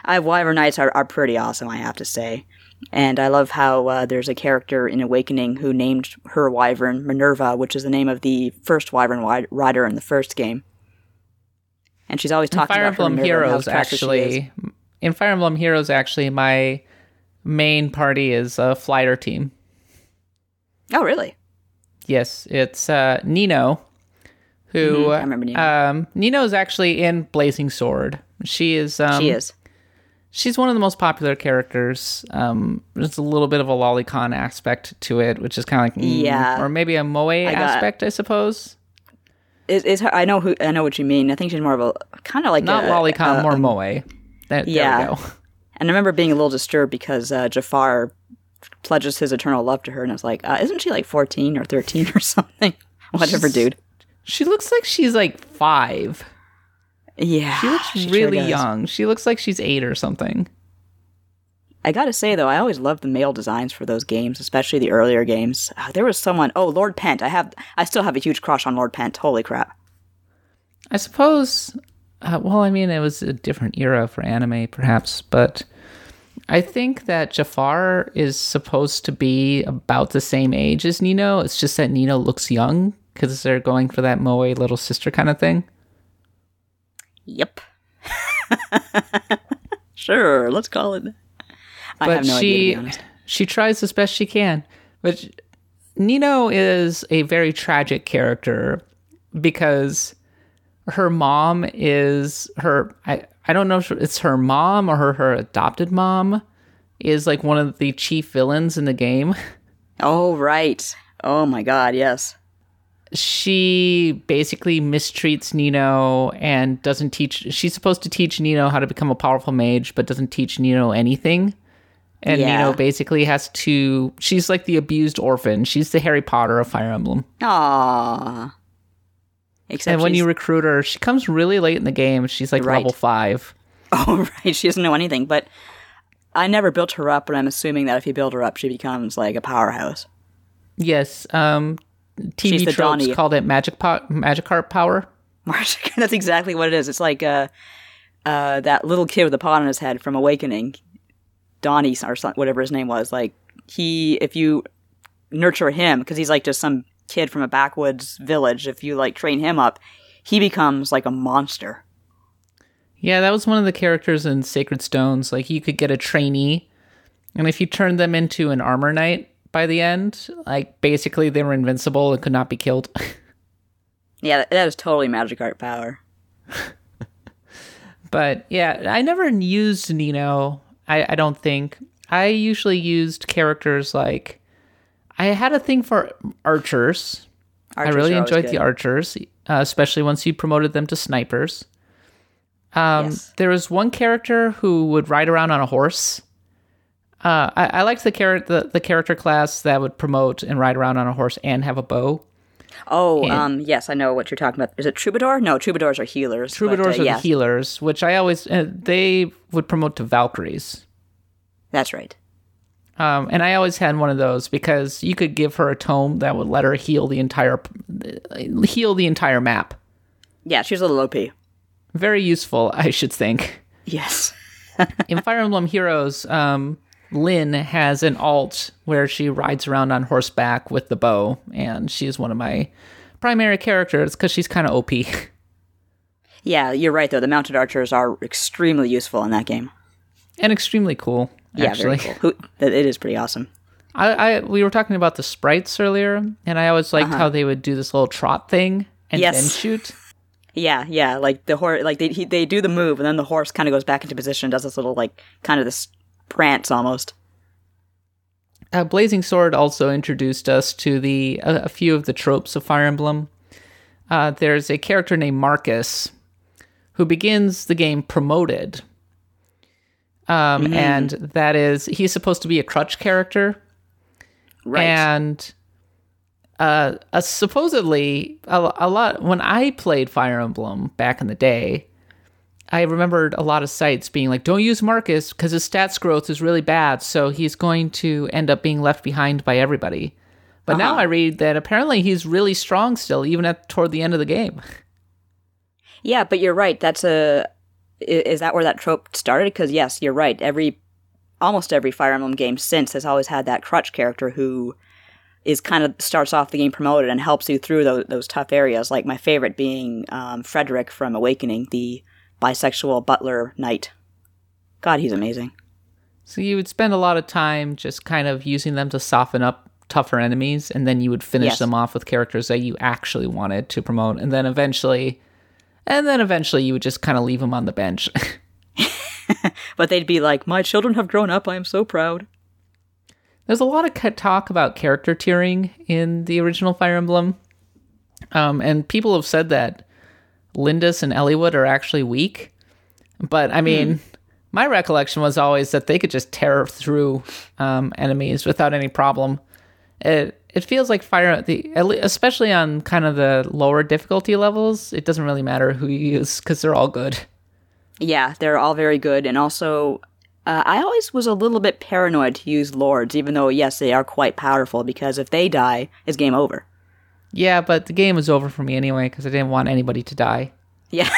Wyvern Knights are pretty awesome, I have to say. And I love how there's a character in Awakening who named her Wyvern Minerva, which is the name of the first Wyvern rider in the first game. And she's always talking about her Minerva and how precious she is. In Fire Emblem Heroes, actually, my main party is a Flighter team. Oh, really? Yes, it's Nino, who... I remember Nino. Nino's actually in Blazing Sword. She is... she is. She's one of the most popular characters. There's a little bit of a lolicon aspect to it, which is kind of like... Yeah. Or maybe a moe aspect, I suppose. I know what you mean. I think she's more of a... Kind of like Not lolicon, more moe. There we go. And I remember being a little disturbed because Jafar pledges his eternal love to her, and I was like, isn't she like 14 or 13 or something? Whatever, dude. She looks like she's like 5. Yeah. She looks really young. She looks like she's 8 or something. I gotta say, though, I always loved the male designs for those games, especially the earlier games. There was someone... Oh, Lord Pent. I still have a huge crush on Lord Pent. Holy crap. I suppose... well, I mean, it was a different era for anime, perhaps, but I think that Jafar is supposed to be about the same age as Nino. It's just that Nino looks young, because they're going for that moe little sister kind of thing. Yep. Sure, let's call it. I but have no idea, to be honest. She tries as best she can. But Nino is a very tragic character because her mom is her... I don't know if it's her mom or her adopted mom is like one of the chief villains in the game. Oh, right. Oh my god, yes. She basically mistreats Nino and doesn't teach... She's supposed to teach Nino how to become a powerful mage, but doesn't teach Nino anything. And Nino basically has to... She's like the abused orphan. She's the Harry Potter of Fire Emblem. Aww. And when you recruit her, she comes really late in the game. She's like level 5. Oh, right. She doesn't know anything. But I never built her up, but I'm assuming that if you build her up, she becomes like a powerhouse. Yes. TV tropes Donnie. Called it Magikarp power. That's exactly what it is. It's like that little kid with the pot on his head from Awakening, Donnie or whatever his name was. Like if you nurture him, because he's like just some kid from a backwoods village, if you like train him up, he becomes like a monster. Yeah, that was one of the characters in Sacred Stones. Like you could get a trainee, and if you turned them into an armor knight by the end, like basically they were invincible and could not be killed. Yeah, that is totally Magikarp power. But yeah, I never used Nino. I don't think. I usually used characters like... I had a thing for archers. I really enjoyed the archers, especially once you promoted them to snipers. Yes. There was one character who would ride around on a horse. I liked the character class that would promote and ride around on a horse and have a bow. Oh, yes, I know what you're talking about. Is it Troubadour? No, Troubadours are healers. Troubadours are the healers, which I always... they would promote to Valkyries. That's right. And I always had one of those because you could give her a tome that would let her heal the entire map. Yeah, she's a little OP. Very useful, I should think. Yes. In Fire Emblem Heroes, Lynn has an alt where she rides around on horseback with the bow, and she's one of my primary characters because she's kind of OP. Yeah, you're right, though. The mounted archers are extremely useful in that game. And extremely cool, actually. Yeah, very cool. It is pretty awesome. We were talking about the sprites earlier, and I always liked how they would do this little trot thing and then shoot. Yeah, like the horse, like they do the move, and then the horse kind of goes back into position, does this little like kind of this prance almost. Blazing Sword also introduced us to a few of the tropes of Fire Emblem. There's a character named Marcus who begins the game promoted. And that is, he's supposed to be a crutch character. Right. And supposedly, a lot, when I played Fire Emblem back in the day, I remembered a lot of sites being like, don't use Marcus because his stats growth is really bad, so he's going to end up being left behind by everybody. But now I read that apparently he's really strong still, even toward the end of the game. Yeah, but you're right. That's is that where that trope started? Because yes, you're right. Almost every Fire Emblem game since has always had that crutch character who is kind of starts off the game promoted and helps you through those tough areas. Like my favorite being Frederick from Awakening, the bisexual butler knight. God, he's amazing. So you would spend a lot of time just kind of using them to soften up tougher enemies, and then you would finish them off with characters that you actually wanted to promote, and then eventually you would just kind of leave them on the bench. But they'd be like, my children have grown up, I am so proud. There's a lot of talk about character tiering in the original Fire Emblem. And people have said that Lindis and Eliwood are actually weak. But, I mean, my recollection was always that they could just tear through enemies without any problem. It feels like especially on kind of the lower difficulty levels, it doesn't really matter who you use because they're all good. Yeah, they're all very good. And also, I always was a little bit paranoid to use lords, even though, yes, they are quite powerful, because if they die, it's game over. Yeah, but the game was over for me anyway, because I didn't want anybody to die. Yeah.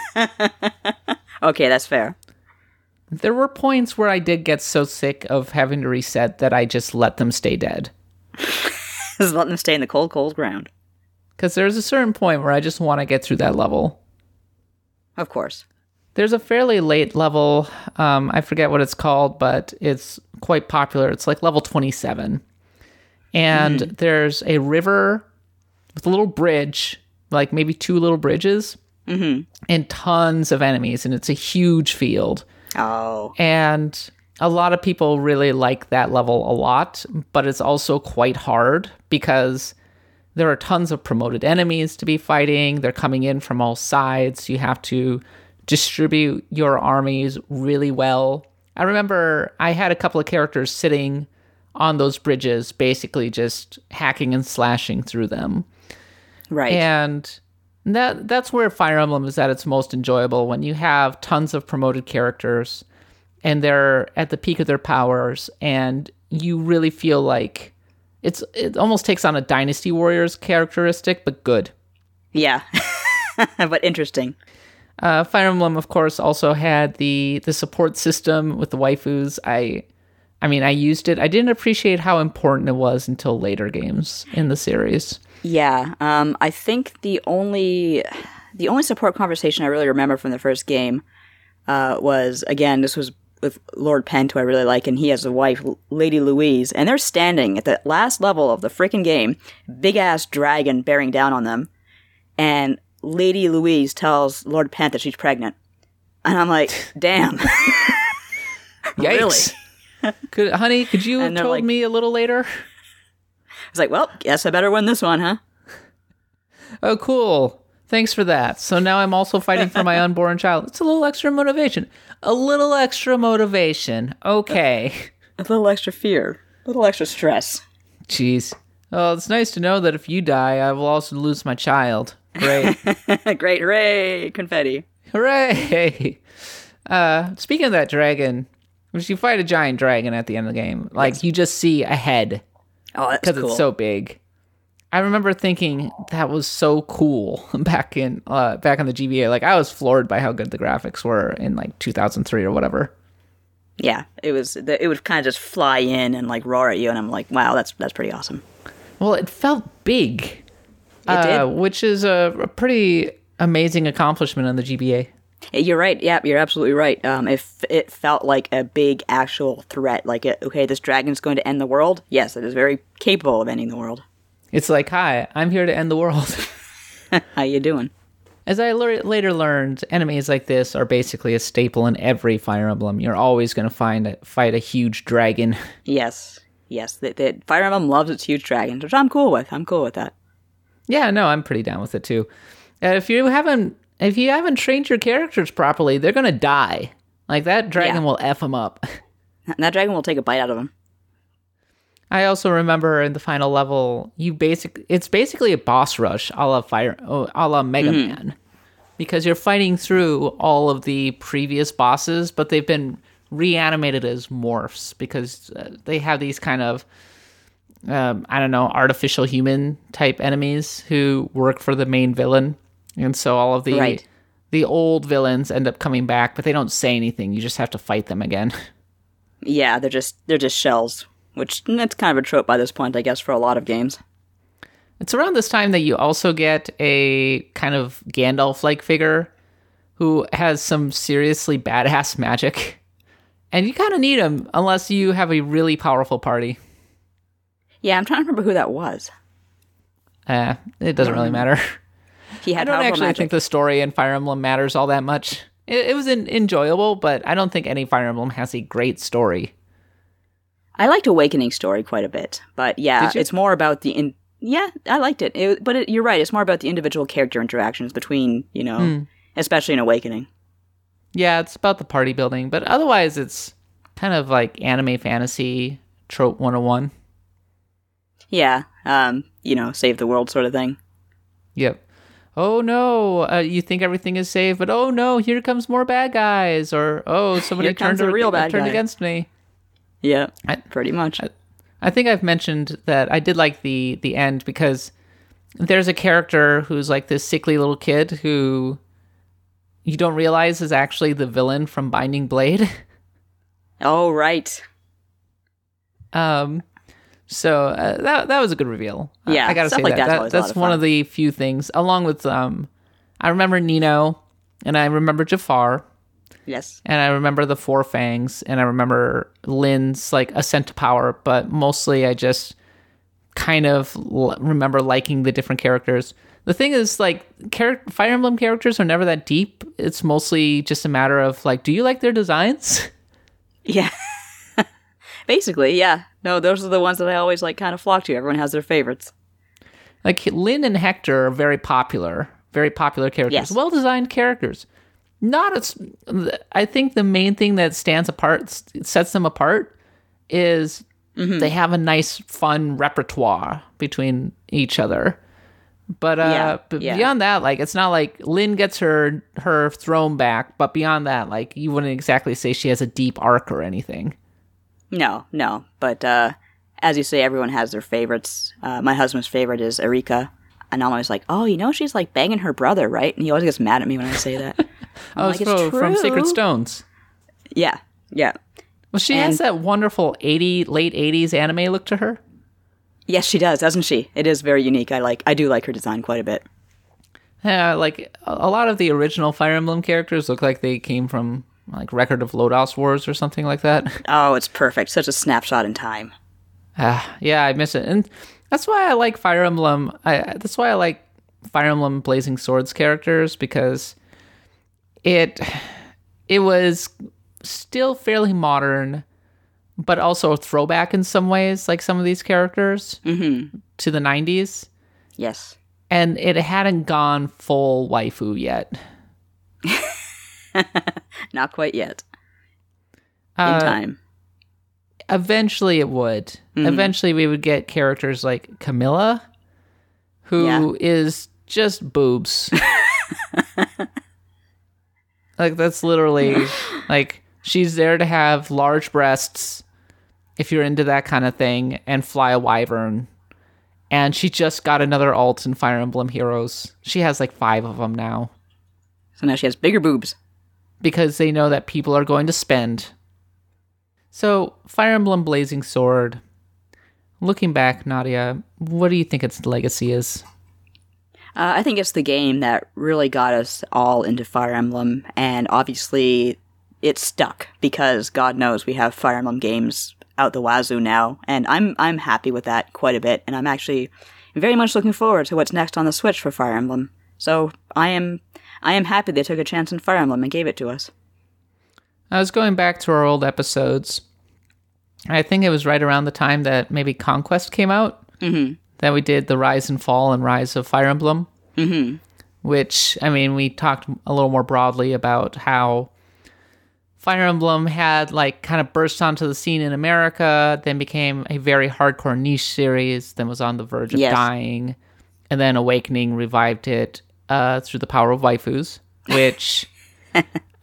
Okay, that's fair. There were points where I did get so sick of having to reset that I just let them stay dead. Just let them stay in the cold, cold ground. Because there's a certain point where I just want to get through that level. Of course. There's a fairly late level, I forget what it's called, but it's quite popular. It's like level 27. And there's a river with a little bridge, like maybe 2 little bridges, and tons of enemies, and it's a huge field. Oh. And a lot of people really like that level a lot, but it's also quite hard because there are tons of promoted enemies to be fighting. They're coming in from all sides. You have to distribute your armies really well. I remember I had a couple of characters sitting on those bridges, basically just hacking and slashing through them. Right. And that's where Fire Emblem is at its most enjoyable, when you have tons of promoted characters and they're at the peak of their powers, and you really feel like it almost takes on a Dynasty Warriors characteristic, but good. Yeah. But interesting. Fire Emblem, of course, also had the support system with the waifus. I mean, I used it. I didn't appreciate how important it was until later games in the series. Yeah, I think the only support conversation I really remember from the first game was, again, this was with Lord Pent, who I really like, and he has a wife, Lady Louise, and they're standing at the last level of the freaking game, big-ass dragon bearing down on them, and Lady Louise tells Lord Pent that she's pregnant. And I'm like, damn. Yikes. Really? Honey, could you have told me a little later? I was like, well, guess I better win this one, huh? Oh, cool. Thanks for that. So now I'm also fighting for my unborn child. It's a little extra motivation. A little extra motivation. Okay. A little extra fear. A little extra stress. Jeez. Oh, it's nice to know that if you die, I will also lose my child. Great. Great. Hooray. Confetti. Hooray. Speaking of that dragon, you fight a giant dragon at the end of the game. Like, yes. You just see a head. Oh, that's cool. Because it's so big. I remember thinking that was so cool back in the GBA. Like, I was floored by how good the graphics were in like 2003 or whatever. Yeah, it would kind of just fly in and like roar at you, and I'm like, wow, that's pretty awesome. Well, it felt big. It did. Which is a pretty amazing accomplishment on the GBA. You're right. Yeah, you're absolutely right. It felt like a big actual threat. Like, okay, this dragon's going to end the world. Yes, it is very capable of ending the world. It's like, hi, I'm here to end the world. How you doing? As I later learned, enemies like this are basically a staple in every Fire Emblem. You're always going to fight a huge dragon. Yes. The Fire Emblem loves its huge dragons, which I'm cool with. I'm cool with that. Yeah, no, I'm pretty down with it too. If you haven't trained your characters properly, they're going to die. Like, that dragon will F them up. That dragon will take a bite out of them. I also remember in the final level, it's basically a boss rush a la Mega Man. Because you're fighting through all of the previous bosses, but they've been reanimated as morphs because they have these kind of, artificial human type enemies who work for the main villain. And so all of the the old villains end up coming back, but they don't say anything. You just have to fight them again. Yeah, they're just shells, which that's kind of a trope by this point, I guess, for a lot of games. It's around this time that you also get a kind of Gandalf-like figure who has some seriously badass magic. And you kind of need him unless you have a really powerful party. Yeah, I'm trying to remember who that was. It doesn't really matter. He had I don't powerful actually magic. think the story in Fire Emblem matters all that much. It was enjoyable, but I don't think any Fire Emblem has a great story. I liked Awakening story quite a bit, but yeah, Did you? it's more about the yeah, I liked it. You're right. It's more about the individual character interactions between, especially in Awakening. Yeah, it's about the party building, but otherwise it's kind of like anime fantasy trope 101. Yeah, save the world sort of thing. Yep. Oh no, you think everything is safe, but oh no, here comes more bad guys, or oh, somebody Here comes a real bad guy. against me. Yeah, pretty much. I think I've mentioned that I did like the end because there's a character who's like this sickly little kid who you don't realize is actually the villain from Binding Blade. Oh, right. So that was a good reveal. Yeah, I gotta stuff say like that. that's always a lot That's of one fun. of the few things, along with I remember Nino, and I remember Jafar, Yes. and I remember the Four Fangs, and I remember Lynn's like ascent to power. But mostly, I just kind of remember liking the different characters. The thing is, like, Fire Emblem characters are never that deep. It's mostly just a matter of like, do you like their designs? Yeah. Basically, yeah. No, those are the ones that I always like kind of flock to. Everyone has their favorites. Like Lynn and Hector are very popular characters, Yes. well-designed characters. I think the main thing that sets them apart, is they have a nice, fun repertoire between each other. But but beyond that, like, it's not like Lynn gets her throne back. But beyond that, like, you wouldn't exactly say she has a deep arc or anything. No. But as you say, everyone has their favorites. My husband's favorite is Erika. And I'm always like, oh, she's like banging her brother, right? And he always gets mad at me when I say that. I'm like, it's from true. Sacred Stones. Yeah. Well, she has that wonderful late 80s anime look to her. Yes, she does, doesn't she? It is very unique. I do like her design quite a bit. Yeah, like a lot of the original Fire Emblem characters look like they came from like Record of Lodoss Wars or something like that. Oh, it's perfect. Such a snapshot in time. Yeah, I miss it, and that's why I like Fire Emblem. That's why I like Fire Emblem Blazing Swords characters, because it was still fairly modern, but also a throwback in some ways, like some of these characters to the 90s. Yes. And it hadn't gone full waifu yet. Not quite yet. In time. Eventually it would. Eventually we would get characters like Camilla, who is just boobs. Like, that's literally, like, she's there to have large breasts, if you're into that kind of thing, and fly a wyvern. And she just got another alt in Fire Emblem Heroes. She has like 5 of them now. So now she has bigger boobs. Because they know that people are going to spend. So, Fire Emblem Blazing Sword. Looking back, Nadia, what do you think its legacy is? I think it's the game that really got us all into Fire Emblem, and obviously it stuck, because God knows we have Fire Emblem games out the wazoo now, and I'm happy with that quite a bit, and I'm actually very much looking forward to what's next on the Switch for Fire Emblem. So I am happy they took a chance in Fire Emblem and gave it to us. I was going back to our old episodes. I think it was right around the time that maybe Conquest came out. Mm-hmm. That we did the Rise and Fall and Rise of Fire Emblem. Mm-hmm. Which, I mean, we talked a little more broadly about how Fire Emblem had, like, kind of burst onto the scene in America, then became a very hardcore niche series, then was on the verge of dying, and then Awakening revived it through the power of waifus, which it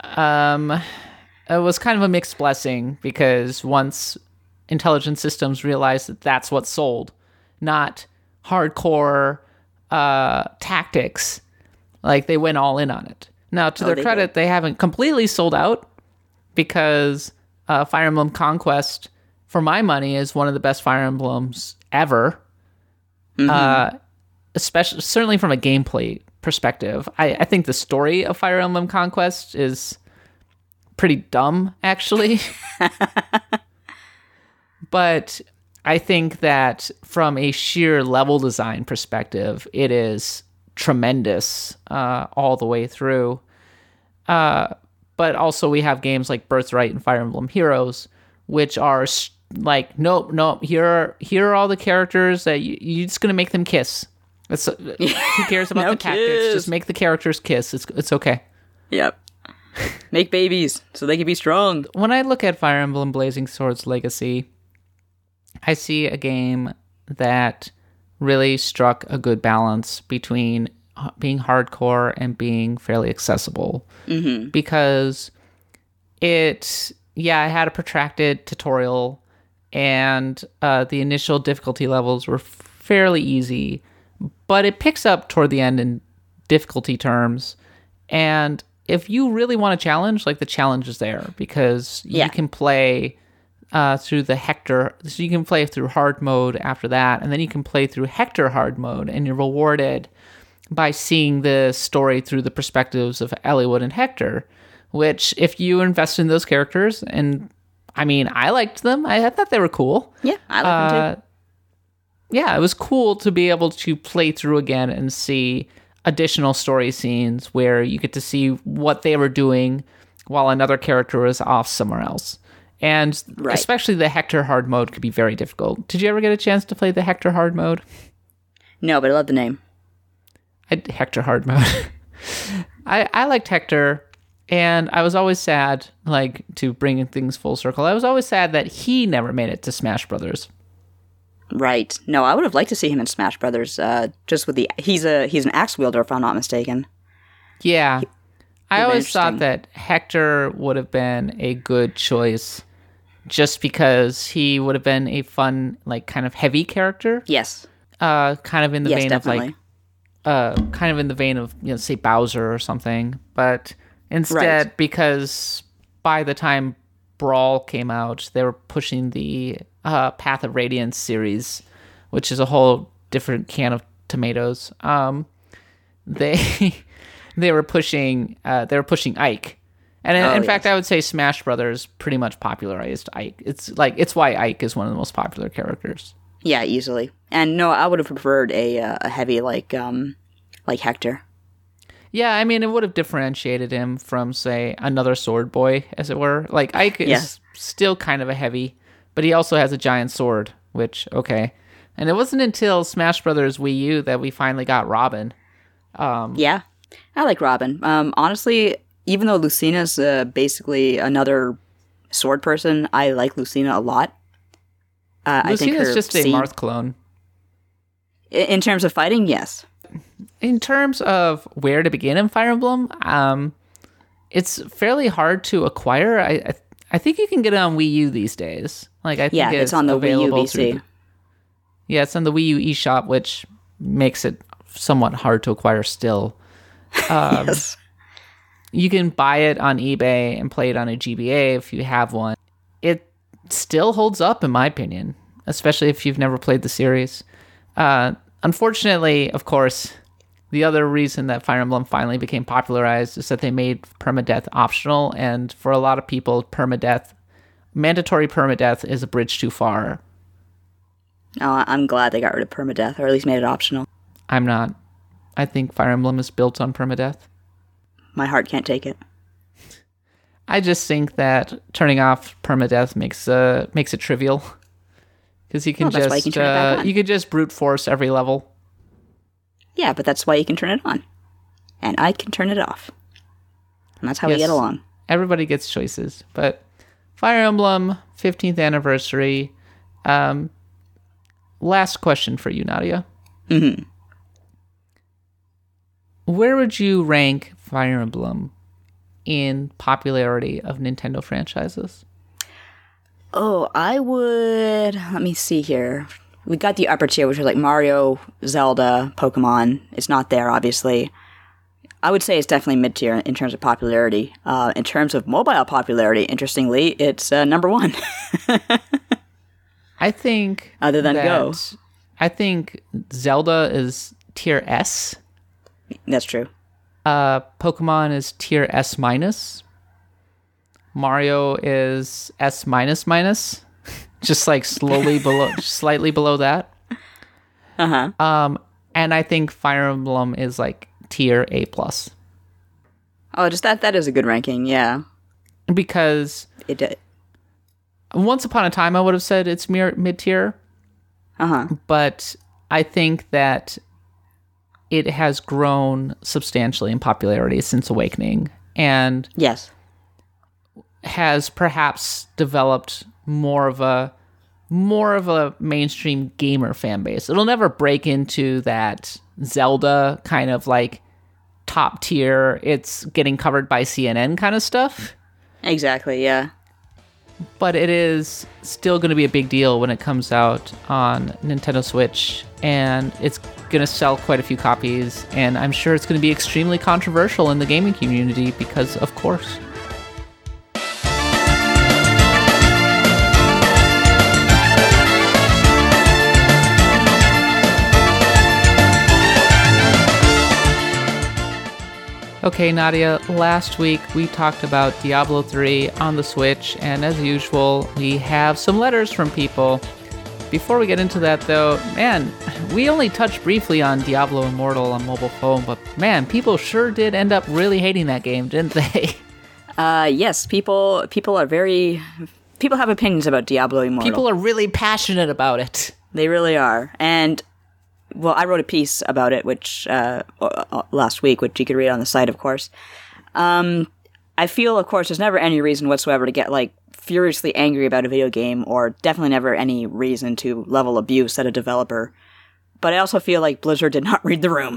was kind of a mixed blessing, because once Intelligent Systems realized that that's what sold, not hardcore tactics, like, they went all in on it. Now, to their credit, they haven't completely sold out because Fire Emblem Conquest, for my money, is one of the best Fire Emblems ever. Especially, certainly from a gameplay perspective. I think the story of Fire Emblem Conquest is pretty dumb, actually. But I think that from a sheer level design perspective, it is tremendous all the way through. But also we have games like Birthright and Fire Emblem Heroes, which are like, nope, here are all the characters that you're just going to make them kiss. Who cares about the tactics? Just make the characters kiss. It's okay. Yep. Make babies so they can be strong. When I look at Fire Emblem Blazing Swords Legacy, I see a game that really struck a good balance between being hardcore and being fairly accessible. Because it had a protracted tutorial, and the initial difficulty levels were fairly easy, but it picks up toward the end in difficulty terms. And if you really want a challenge, like, the challenge is there, because you can play through the Hector, so you can play through hard mode after that, and then you can play through Hector hard mode, and you're rewarded by seeing the story through the perspectives of Eliwood and Hector, which, if you invest in those characters, and I mean, I liked them. I thought they were cool. Yeah, I liked them too. Yeah, it was cool to be able to play through again and see additional story scenes where you get to see what they were doing while another character was off somewhere else. And especially the Hector hard mode could be very difficult. Did you ever get a chance to play the Hector hard mode? No, but I love the name. Hector hard mode. I liked Hector, and I was always sad, like, to bring things full circle, I was always sad that he never made it to Smash Brothers. Right. No, I would have liked to see him in Smash Brothers. Just with he's an axe wielder, if I'm not mistaken. Yeah, I always thought that Hector would have been a good choice, just because he would have been a fun, like, kind of heavy character. Yes. Kind of in the vein definitely. of like, say Bowser or something. But instead, because by the time Brawl came out, they were pushing the Path of Radiance series, which is a whole different can of tomatoes. They were pushing Ike, and in fact, I would say Smash Brothers pretty much popularized Ike. It's why Ike is one of the most popular characters. Yeah, easily. And no, I would have preferred a heavy like Hector. Yeah, I mean, it would have differentiated him from, say, another sword boy, as it were. Like, Ike is still kind of a heavy, but he also has a giant sword, which, okay. And it wasn't until Smash Brothers Wii U that we finally got Robin. Yeah, I like Robin. Honestly, even though Lucina's basically another sword person, I like Lucina a lot. Lucina's just a Marth clone. In terms of fighting, yes. In terms of where to begin in Fire Emblem, it's fairly hard to acquire. I think you can get it on Wii U these days. Like, I think it's on the Wii U VC. It's on the Wii U eShop, which makes it somewhat hard to acquire still. Yes. You can buy it on eBay and play it on a GBA if you have one. It still holds up, in my opinion, especially if you've never played the series. Unfortunately, of course, the other reason that Fire Emblem finally became popularized is that they made permadeath optional, and for a lot of people, mandatory permadeath is a bridge too far. Oh, I'm glad they got rid of permadeath, or at least made it optional. I'm not. I think Fire Emblem is built on permadeath. My heart can't take it. I just think that turning off permadeath makes it trivial. Because you can you could just brute force every level. Yeah, but that's why you can turn it on. And I can turn it off. And that's how we get along. Everybody gets choices. But Fire Emblem, 15th anniversary. Last question for you, Nadia. Mm-hmm. Where would you rank Fire Emblem in popularity of Nintendo franchises? Oh, I would... Let me see here. We got the upper tier, which was like Mario, Zelda, Pokemon. It's not there, obviously. I would say it's definitely mid-tier in terms of popularity. In terms of mobile popularity, interestingly, it's number one. I think other than Go, I think Zelda is tier S. That's true. Pokemon is tier S minus. Mario is S minus minus, just like slowly below, slightly below that. And I think Fire Emblem is like tier A plus. Oh, just that is a good ranking, yeah. Because it did. Once upon a time, I would have said it's mid tier. But I think that it has grown substantially in popularity since Awakening, and yes, has perhaps developed more of a mainstream gamer fan base. It'll never break into that Zelda kind of like top tier, it's getting covered by CNN kind of stuff. Exactly, yeah. But it is still going to be a big deal when it comes out on Nintendo Switch, and it's going to sell quite a few copies, and I'm sure it's going to be extremely controversial in the gaming community because, of course. Okay, Nadia, last week we talked about Diablo 3 on the Switch, and as usual, we have some letters from people. Before we get into that, though, man, we only touched briefly on Diablo Immortal on mobile phone, but man, people sure did end up really hating that game, didn't they? Yes, people have opinions about Diablo Immortal. People are really passionate about it. They really are, and well, I wrote a piece about it, which last week, which you could read on the site, of course. I feel, of course, there's never any reason whatsoever to get like furiously angry about a video game, or definitely never any reason to level abuse at a developer. But I also feel like Blizzard did not read the room.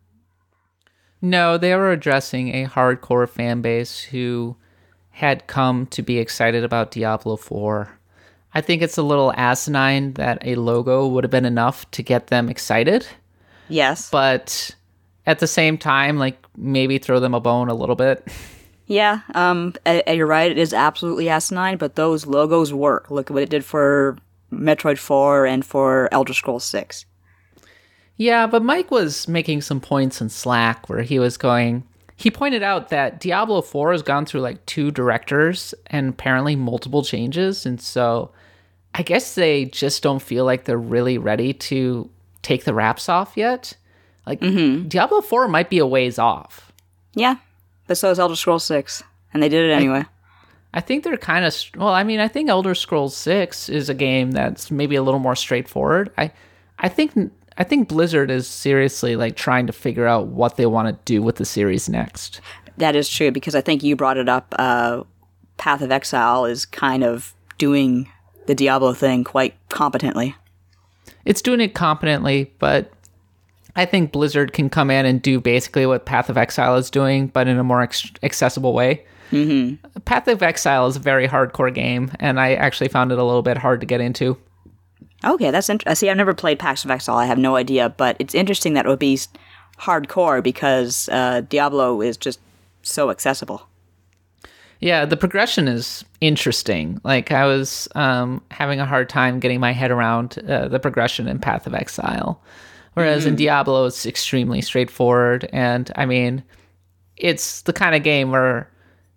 No, they were addressing a hardcore fan base who had come to be excited about Diablo 4. I think it's a little asinine that a logo would have been enough to get them excited. Yes. But at the same time, like, maybe throw them a bone a little bit. Yeah, you're right, it is absolutely asinine, but those logos work. Look at what it did for Metroid 4 and for Elder Scrolls 6. Yeah, but Mike was making some points in Slack where he pointed out that Diablo 4 has gone through like 2 directors and apparently multiple changes, and so I guess they just don't feel like they're really ready to take the wraps off yet. Like, Diablo 4 might be a ways off. Yeah, but so is Elder Scrolls 6, and they did it anyway. I think they're kind of... Well, I mean, I think Elder Scrolls 6 is a game that's maybe a little more straightforward. I think Blizzard is seriously like trying to figure out what they want to do with the series next. That is true, because I think you brought it up. Path of Exile is kind of doing the Diablo thing quite competently. It's doing it competently, but I think Blizzard can come in and do basically what Path of Exile is doing, but in a more accessible way. Mm-hmm. Path of Exile is a very hardcore game, and I actually found it a little bit hard to get into. Okay, that's interesting. See, I've never played Path of Exile. I have no idea, but it's interesting that it would be hardcore because Diablo is just so accessible. Yeah, the progression is interesting. Like, I was having a hard time getting my head around the progression in Path of Exile. Whereas in Diablo, it's extremely straightforward. And, I mean, it's the kind of game where,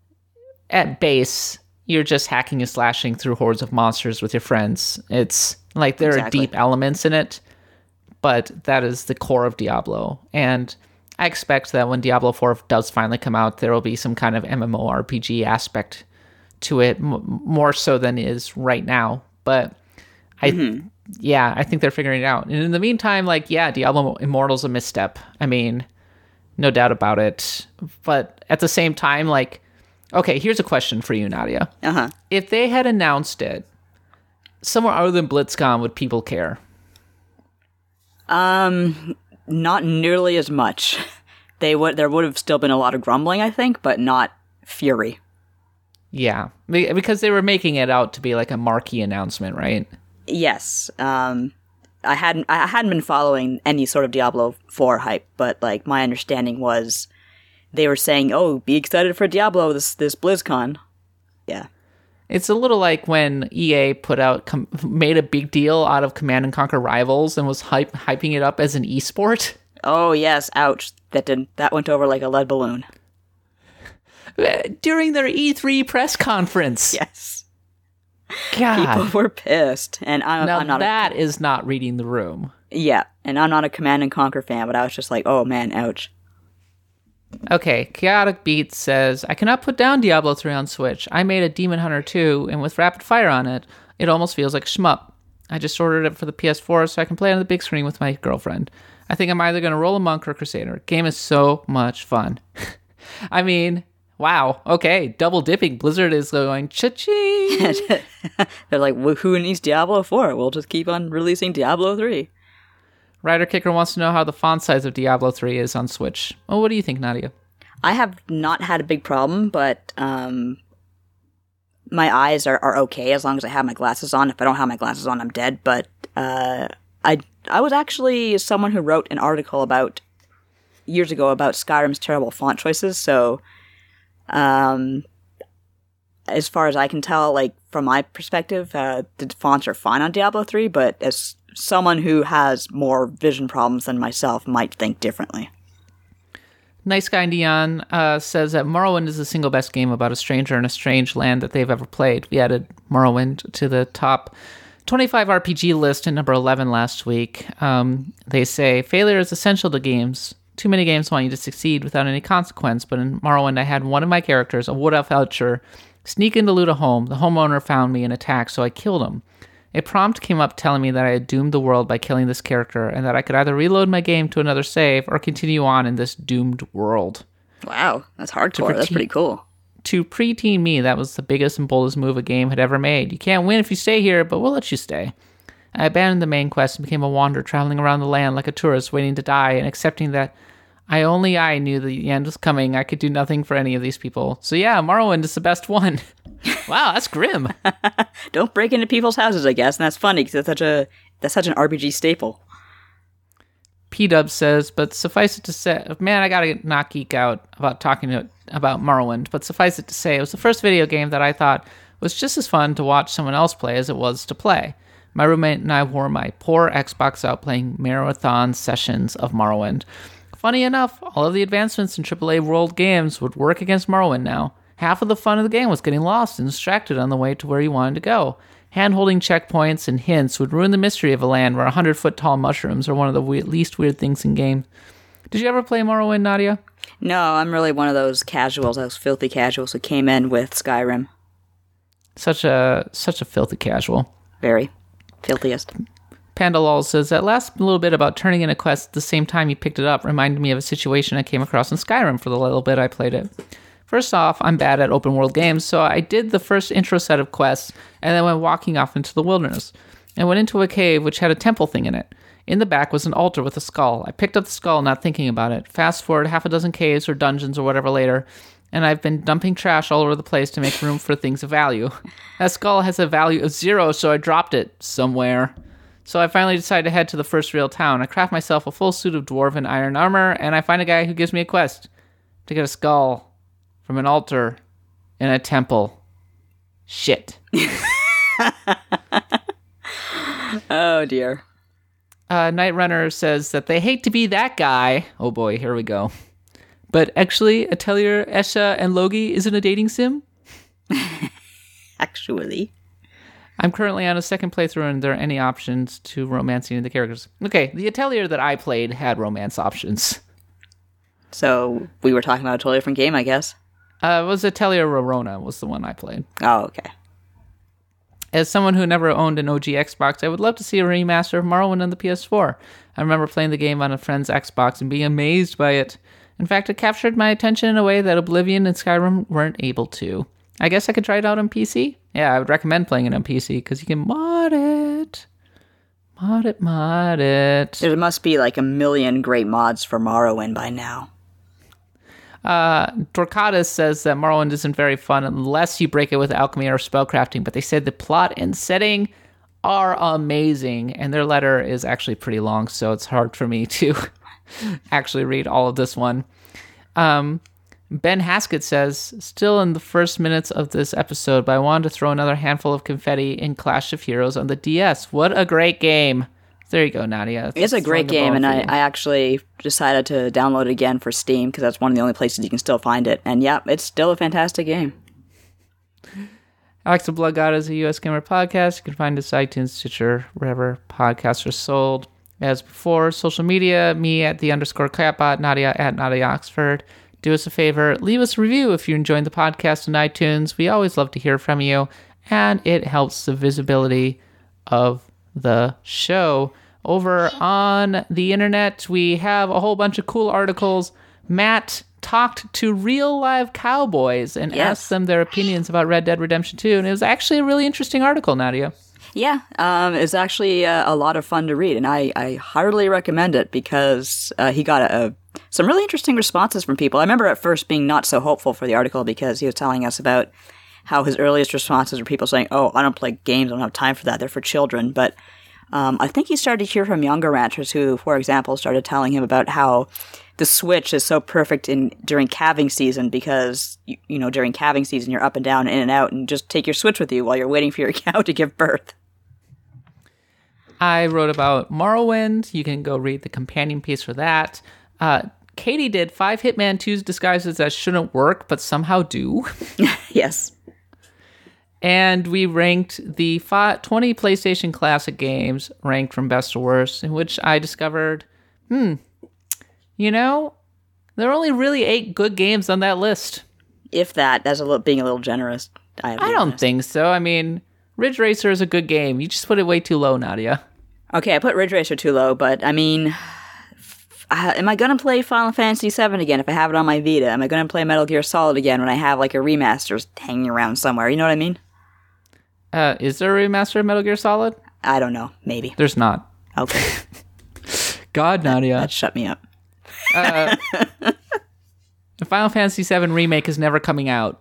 at base, you're just hacking and slashing through hordes of monsters with your friends. It's like there are deep elements in it, but that is the core of Diablo. And I expect that when Diablo 4 does finally come out, there will be some kind of MMORPG aspect to it, more so than is right now. But I think they're figuring it out. And in the meantime, like, yeah, Diablo Immortal's a misstep. I mean, no doubt about it. But at the same time, like, okay, here's a question for you, Nadia. Uh-huh. If they had announced it somewhere other than BlizzCon, would people care? Not nearly as much. There would have still been a lot of grumbling, I think, but not fury. Yeah, because they were making it out to be like a marquee announcement, right? Yes. I hadn't been following any sort of Diablo 4 hype, but like my understanding was they were saying, "Oh, be excited for Diablo this BlizzCon." Yeah. It's a little like when EA made a big deal out of Command and Conquer Rivals and was hyping it up as an esport. Oh yes, ouch! That went over like a lead balloon. During their E3 press conference. Yes. God. People were pissed, and I'm not. That is not reading the room. Yeah, and I'm not a Command and Conquer fan, but I was just like, oh man, ouch. Okay, Chaotic Beat says, I cannot put down Diablo 3 on Switch. I made a Demon Hunter 2, and with Rapid Fire on it, it almost feels like shmup. I just ordered it for the PS4 so I can play it on the big screen with my girlfriend. I think I'm either going to roll a monk or Crusader. Game is so much fun. I mean, wow, okay, double dipping. Blizzard is going, cha-ching! They're like, well, who needs Diablo 4? We'll just keep on releasing Diablo 3. Rider Kicker wants to know how the font size of Diablo 3 is on Switch. Well, what do you think, Nadia? I have not had a big problem, but my eyes are okay as long as I have my glasses on. If I don't have my glasses on, I'm dead. But I was actually someone who wrote an article years ago about Skyrim's terrible font choices. So as far as I can tell, like from my perspective, the fonts are fine on Diablo 3, but as someone who has more vision problems than myself might think differently. Nice Guy Neon says that Morrowind is the single best game about a stranger in a strange land that they've ever played. We added Morrowind to the top 25 RPG list at number 11 last week. They say, failure is essential to games. Too many games want you to succeed without any consequence, but in Morrowind I had one of my characters, a wood elf archer, sneak in to loot a home. The homeowner found me and attacked, so I killed him. A prompt came up telling me that I had doomed the world by killing this character, and that I could either reload my game to another save or continue on in this doomed world. Wow, that's hardcore. That's pretty cool. To preteen me, that was the biggest and boldest move a game had ever made. You can't win if you stay here, but we'll let you stay. I abandoned the main quest and became a wanderer, traveling around the land like a tourist, waiting to die, and accepting that I knew the end was coming. I could do nothing for any of these people. So yeah, Morrowind is the best one. Wow, that's grim. Don't break into people's houses, I guess, and that's funny because that's such an RPG staple. P-Dub says, but suffice it to say, man, I gotta not geek out about talking about Morrowind, but suffice it to say, it was the first video game that I thought was just as fun to watch someone else play as it was to play. My roommate and I wore my poor Xbox out playing marathon sessions of Morrowind. Funny enough, all of the advancements in AAA world games would work against Morrowind now. Half of the fun of the game was getting lost and distracted on the way to where you wanted to go. Hand-holding checkpoints and hints would ruin the mystery of a land where 100-foot-tall mushrooms are one of the least weird things in game. Did you ever play Morrowind, Nadia? No, I'm really one of those filthy casuals who came in with Skyrim. Such a filthy casual. Very. Filthiest. Pandalol says, that last little bit about turning in a quest at the same time you picked it up reminded me of a situation I came across in Skyrim for the little bit I played it. First off, I'm bad at open world games, so I did the first intro set of quests and then went walking off into the wilderness. I went into a cave which had a temple thing in it. In the back was an altar with a skull. I picked up the skull, not thinking about it. Fast forward half a dozen caves or dungeons or whatever later, and I've been dumping trash all over the place to make room for things of value. That skull has a value of 0, so I dropped it somewhere. So I finally decided to head to the first real town. I craft myself a full suit of dwarven iron armor, and I find a guy who gives me a quest to get a skull from an altar in a temple. Shit. Oh, dear. Night Runner says that they hate to be that guy. Oh boy, here we go. But actually, Atelier, Esha, and Logi isn't a dating sim? Actually. I'm currently on a second playthrough, and there are any options to romancing the characters. Okay, the Atelier that I played had romance options. So, we were talking about a totally different game, I guess. It was Atelier Rorona was the one I played. Oh, okay. As someone who never owned an OG Xbox, I would love to see a remaster of Morrowind on the PS4. I remember playing the game on a friend's Xbox and being amazed by it. In fact, it captured my attention in a way that Oblivion and Skyrim weren't able to. I guess I could try it out on PC? Yeah, I would recommend playing it on PC, because you can mod it. Mod it. There must be like a million great mods for Morrowind by now. Dorcatus says that Morrowind isn't very fun unless you break it with alchemy or spellcrafting, but they said the plot and setting are amazing, and their letter is actually pretty long, so it's hard for me to actually read all of this one. Ben Haskett says, still in the first minutes of this episode, but I wanted to throw another handful of confetti in Clash of Heroes on the DS. What a great game. There you go, Nadia. It's a great game, and I actually decided to download it again for Steam, because that's one of the only places you can still find it. And yeah, it's still a fantastic game. Alex the Blood God is a US Gamer podcast. You can find us at iTunes, Stitcher, wherever podcasts are sold. As before, social media, me at @the_catbot, Nadia at Nadia Oxford. Do us a favor, leave us a review if you're enjoying the podcast on iTunes. We always love to hear from you, and it helps the visibility of the show. Over on the internet, we have a whole bunch of cool articles. Matt talked to real live cowboys and asked them their opinions about Red Dead Redemption 2, and it was actually a really interesting article, Nadia. Yeah, it's actually a lot of fun to read, and I heartily recommend it because he got some really interesting responses from people. I remember at first being not so hopeful for the article because he was telling us about how his earliest responses were people saying, oh, I don't play games, I don't have time for that, they're for children. But I think he started to hear from younger ranchers who, for example, started telling him about how the Switch is so perfect during calving season because, you know, during calving season you're up and down, in and out, and just take your Switch with you while you're waiting for your cow to give birth. I wrote about Morrowind. You can go read the companion piece for that. Katie did 5 Hitman 2's disguises that shouldn't work, but somehow do. Yes. And we ranked the 20 PlayStation Classic games, ranked from best to worst, in which I discovered, you know, there are only really 8 good games on that list. If that, that's being a little generous. I don't think so. I mean, Ridge Racer is a good game. You just put it way too low, Nadia. Okay, I put Ridge Racer too low, but I mean, am I going to play Final Fantasy VII again if I have it on my Vita? Am I going to play Metal Gear Solid again when I have like a remaster hanging around somewhere? You know what I mean? Is there a remaster of Metal Gear Solid? I don't know. Maybe. There's not. Okay. God, Nadia. That shut me up. The Final Fantasy VII Remake is never coming out.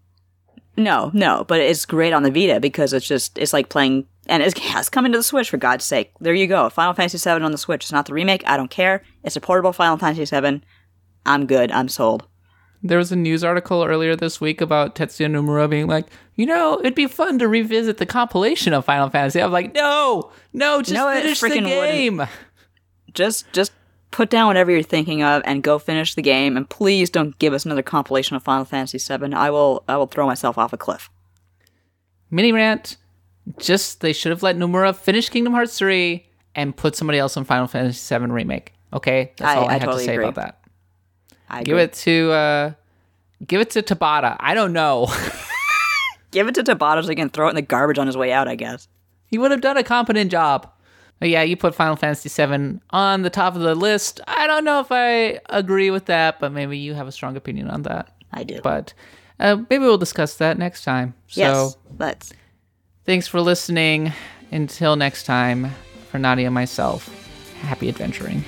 No, but it's great on the Vita because it's like playing, and it's coming to the Switch, for God's sake. There you go. Final Fantasy VII on the Switch. It's not the remake. I don't care. It's a portable Final Fantasy VII. I'm good. I'm sold. There was a news article earlier this week about Tetsuya Nomura being like, you know, it'd be fun to revisit the compilation of Final Fantasy. I'm like, no, just finish the game. Just put down whatever you're thinking of and go finish the game, and please don't give us another compilation of Final Fantasy VII. I will throw myself off a cliff. Mini rant. They should have let Nomura finish Kingdom Hearts 3 and put somebody else on Final Fantasy VII Remake. Okay? That's all I have totally to say agree. about that. I give it to Tabata. I don't know. Give it to Tabata so he can throw it in the garbage on his way out, I guess. He would have done a competent job. But yeah, you put Final Fantasy VII on the top of the list. I don't know if I agree with that, but maybe you have a strong opinion on that. I do. But maybe we'll discuss that next time. Yes, let's. Thanks for listening. Until next time, for Nadia and myself, happy adventuring.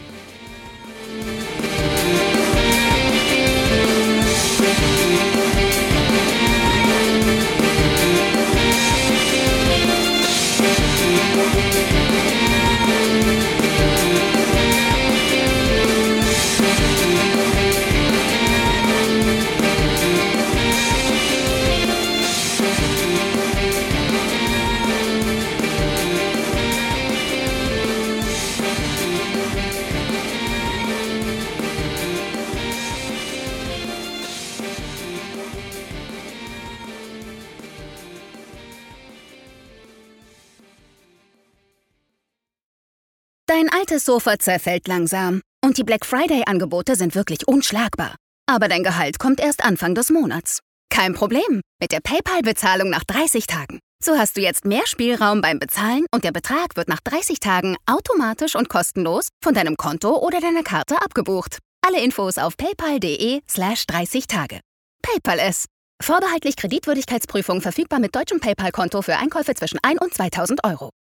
Dein altes Sofa zerfällt langsam und die Black Friday-Angebote sind wirklich unschlagbar. Aber dein Gehalt kommt erst Anfang des Monats. Kein Problem, mit der PayPal-Bezahlung nach 30 Tagen. So hast du jetzt mehr Spielraum beim Bezahlen und der Betrag wird nach 30 Tagen automatisch und kostenlos von deinem Konto oder deiner Karte abgebucht. Alle Infos auf paypal.de/30 Tage. PayPal es. Vorbehaltlich Kreditwürdigkeitsprüfung verfügbar mit deutschem PayPal-Konto für Einkäufe zwischen 1 und 2.000 Euro.